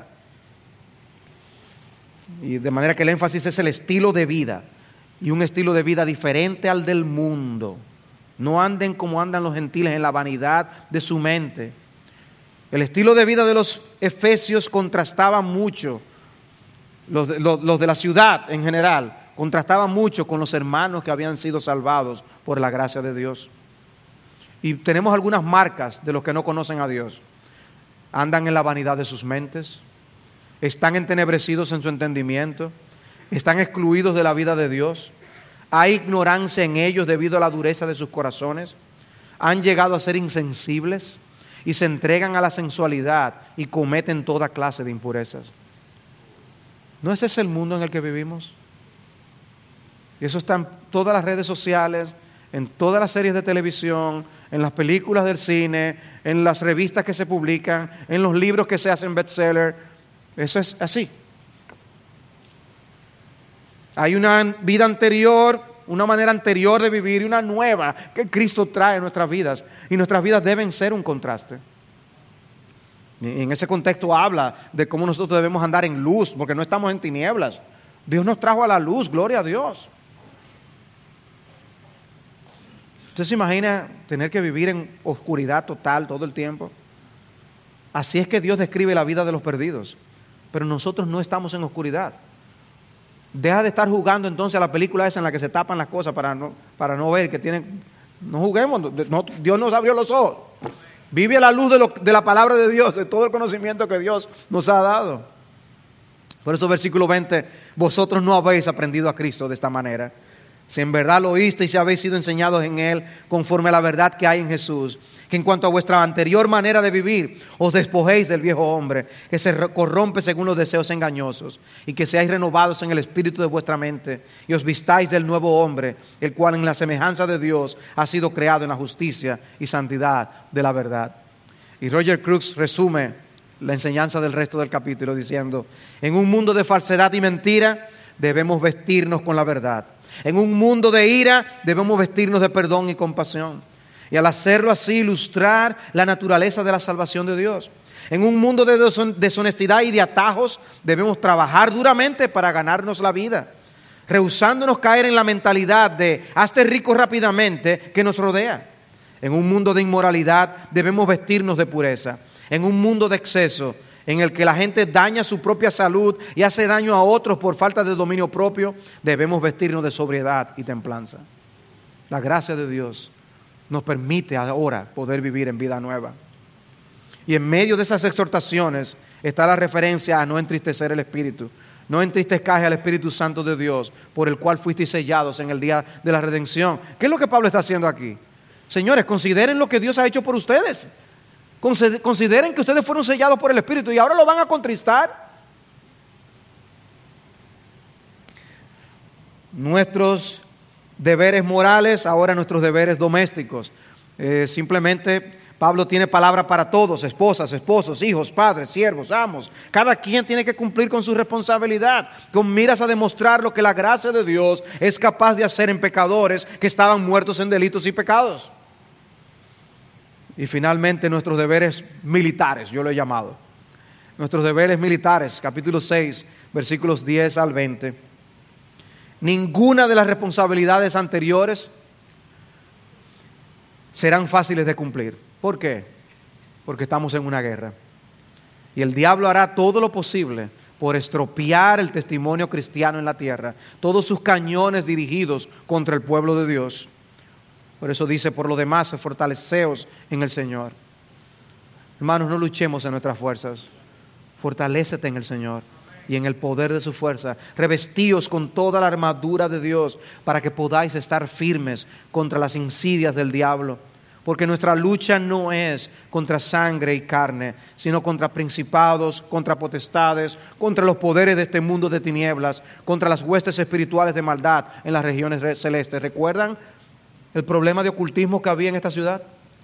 S1: Y de manera que el énfasis es el estilo de vida, y un estilo de vida diferente al del mundo. No anden como andan los gentiles en la vanidad de su mente. El estilo de vida de los efesios contrastaba mucho, los de, los, los de la ciudad en general, contrastaba mucho con los hermanos que habían sido salvados por la gracia de Dios. Y tenemos algunas marcas de los que no conocen a Dios. Andan en la vanidad de sus mentes, están entenebrecidos en su entendimiento, están excluidos de la vida de Dios, hay ignorancia en ellos debido a la dureza de sus corazones, han llegado a ser insensibles y se entregan a la sensualidad y cometen toda clase de impurezas. ¿No es ese el mundo en el que vivimos? Y eso está en todas las redes sociales, en todas las series de televisión, en las películas del cine, en las revistas que se publican, en los libros que se hacen bestseller. Eso es así. Hay una vida anterior, una manera anterior de vivir y una nueva que Cristo trae a nuestras vidas. Y nuestras vidas deben ser un contraste. Y en ese contexto habla de cómo nosotros debemos andar en luz, porque no estamos en tinieblas. Dios nos trajo a la luz, gloria a Dios. ¿Usted se imagina tener que vivir en oscuridad total todo el tiempo? Así es que Dios describe la vida de los perdidos. Pero nosotros no estamos en oscuridad. Deja de estar jugando entonces a la película esa en la que se tapan las cosas para no, para no ver que tienen. No juguemos, no, Dios nos abrió los ojos. Vive a la luz de, lo, de la palabra de Dios, de todo el conocimiento que Dios nos ha dado. Por eso versículo veinte, vosotros no habéis aprendido a Cristo de esta manera. Si en verdad lo oísteis y si habéis sido enseñados en Él, conforme a la verdad que hay en Jesús, que en cuanto a vuestra anterior manera de vivir, os despojéis del viejo hombre, que se corrompe según los deseos engañosos, y que seáis renovados en el espíritu de vuestra mente, y os vistáis del nuevo hombre, el cual en la semejanza de Dios ha sido creado en la justicia y santidad de la verdad. Y Roger Crooks resume la enseñanza del resto del capítulo diciendo, en un mundo de falsedad y mentira, debemos vestirnos con la verdad. En un mundo de ira debemos vestirnos de perdón y compasión. Y al hacerlo así, ilustrar la naturaleza de la salvación de Dios. En un mundo de deshonestidad y de atajos, debemos trabajar duramente para ganarnos la vida, rehusándonos caer en la mentalidad de hazte rico rápidamente que nos rodea. En un mundo de inmoralidad, debemos vestirnos de pureza. En un mundo de exceso, en el que la gente daña su propia salud y hace daño a otros por falta de dominio propio, debemos vestirnos de sobriedad y templanza. La gracia de Dios nos permite ahora poder vivir en vida nueva. Y en medio de esas exhortaciones está la referencia a no entristecer el Espíritu. No entristezcáis al Espíritu Santo de Dios, por el cual fuisteis sellados en el día de la redención. ¿Qué es lo que Pablo está haciendo aquí? Señores, consideren lo que Dios ha hecho por ustedes. Consideren que ustedes fueron sellados por el Espíritu y ahora lo van a contristar. Nuestros deberes morales, ahora nuestros deberes domésticos. Eh, simplemente Pablo tiene palabra para todos: esposas, esposos, hijos, padres, siervos, amos. Cada quien tiene que cumplir con su responsabilidad, con miras a demostrar lo que la gracia de Dios es capaz de hacer en pecadores que estaban muertos en delitos y pecados. Y finalmente nuestros deberes militares, yo lo he llamado. Nuestros deberes militares, capítulo seis, versículos diez al veinte. Ninguna de las responsabilidades anteriores serán fáciles de cumplir. ¿Por qué? Porque estamos en una guerra. Y el diablo hará todo lo posible por estropear el testimonio cristiano en la tierra. Todos sus cañones dirigidos contra el pueblo de Dios. Por eso dice: por lo demás, fortaleceos en el Señor. Hermanos, no luchemos en nuestras fuerzas. Fortalécete en el Señor y en el poder de su fuerza. Revestíos con toda la armadura de Dios para que podáis estar firmes contra las insidias del diablo. Porque nuestra lucha no es contra sangre y carne, sino contra principados, contra potestades, contra los poderes de este mundo de tinieblas, contra las huestes espirituales de maldad en las regiones celestes. ¿Recuerdan el problema de ocultismo que había en esta ciudad?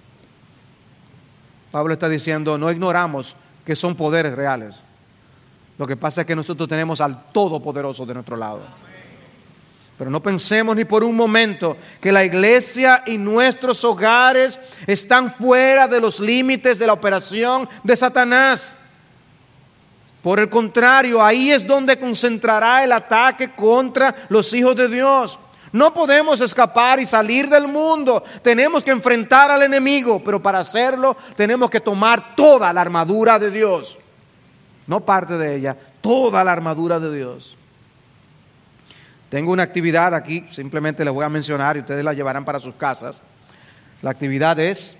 S1: Pablo está diciendo: no ignoramos que son poderes reales. Lo que pasa es que nosotros tenemos al Todopoderoso de nuestro lado. Pero no pensemos ni por un momento que la iglesia y nuestros hogares están fuera de los límites de la operación de Satanás. Por el contrario, ahí es donde concentrará el ataque contra los hijos de Dios. No podemos escapar y salir del mundo. Tenemos que enfrentar al enemigo, pero para hacerlo tenemos que tomar toda la armadura de Dios. No parte de ella, toda la armadura de Dios. Tengo una actividad aquí, simplemente les voy a mencionar y ustedes la llevarán para sus casas. La actividad es: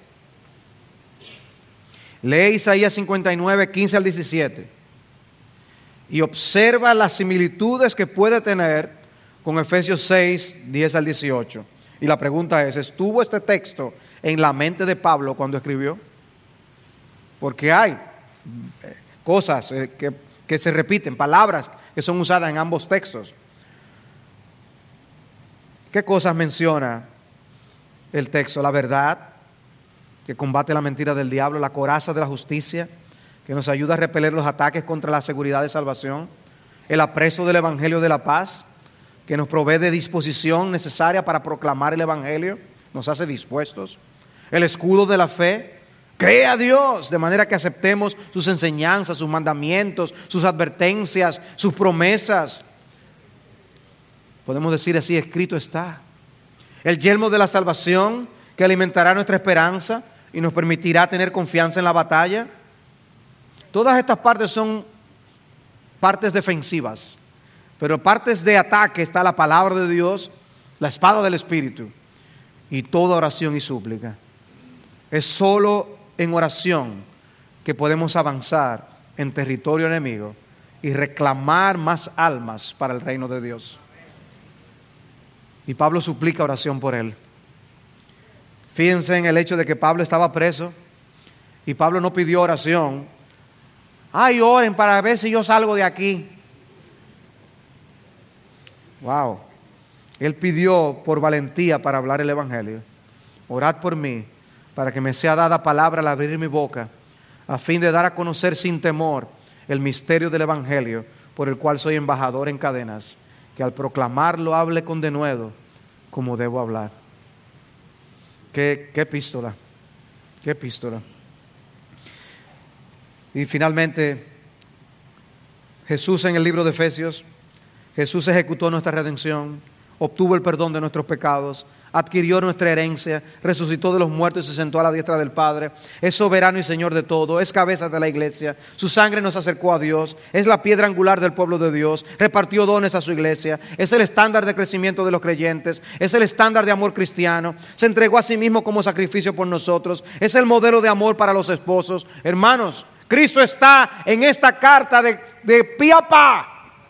S1: lee Isaías cincuenta y nueve, quince al diecisiete y observa las similitudes que puede tener con Efesios seis, diez al dieciocho. Y la pregunta es: ¿estuvo este texto en la mente de Pablo cuando escribió? Porque hay cosas que, que se repiten, palabras que son usadas en ambos textos. ¿Qué cosas menciona el texto? La verdad, que combate la mentira del diablo; la coraza de la justicia, que nos ayuda a repeler los ataques contra la seguridad de salvación; el apresto del evangelio de la paz, que nos provee de disposición necesaria para proclamar el evangelio, nos hace dispuestos; el escudo de la fe, cree a Dios de manera que aceptemos sus enseñanzas, sus mandamientos, sus advertencias, sus promesas. Podemos decir así: escrito está. El yelmo de la salvación, que alimentará nuestra esperanza y nos permitirá tener confianza en la batalla. Todas estas partes son partes defensivas, pero partes de ataque está la palabra de Dios, la espada del Espíritu y toda oración y súplica. Es solo en oración que podemos avanzar en territorio enemigo y reclamar más almas para el reino de Dios. Y Pablo suplica oración por él. Fíjense en el hecho de que Pablo estaba preso y Pablo no pidió oración. Ay, oren para ver si yo salgo de aquí. Wow. Él pidió por valentía para hablar el evangelio. Orad por mí, para que me sea dada palabra al abrir mi boca, a fin de dar a conocer sin temor el misterio del evangelio, por el cual soy embajador en cadenas, que al proclamarlo hable con denuedo como debo hablar. Qué, qué epístola, qué epístola. Y finalmente, Jesús en el libro de Efesios, Jesús ejecutó nuestra redención, obtuvo el perdón de nuestros pecados, adquirió nuestra herencia, resucitó de los muertos y se sentó a la diestra del Padre, es soberano y Señor de todo, es cabeza de la iglesia, su sangre nos acercó a Dios, es la piedra angular del pueblo de Dios, repartió dones a su iglesia, es el estándar de crecimiento de los creyentes, es el estándar de amor cristiano, se entregó a sí mismo como sacrificio por nosotros, es el modelo de amor para los esposos. Hermanos, Cristo está en esta carta de, de pi a pa.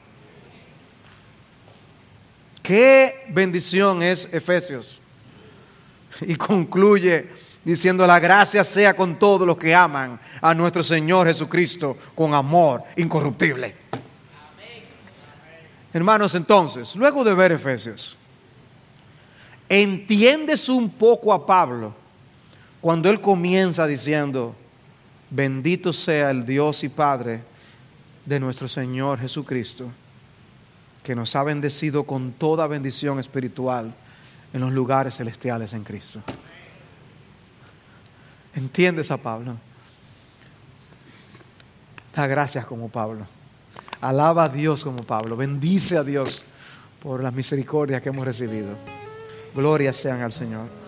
S1: Qué bendición es Efesios. Y concluye diciendo: la gracia sea con todos los que aman a nuestro Señor Jesucristo con amor incorruptible. Amén. Hermanos, entonces, luego de ver Efesios, ¿entiendes un poco a Pablo cuando él comienza diciendo: bendito sea el Dios y Padre de nuestro Señor Jesucristo, que nos ha bendecido con toda bendición espiritual en los lugares celestiales en Cristo? ¿Entiendes a Pablo? Da gracias como Pablo. Alaba a Dios como Pablo. Bendice a Dios por las misericordias que hemos recibido. Gloria sean al Señor.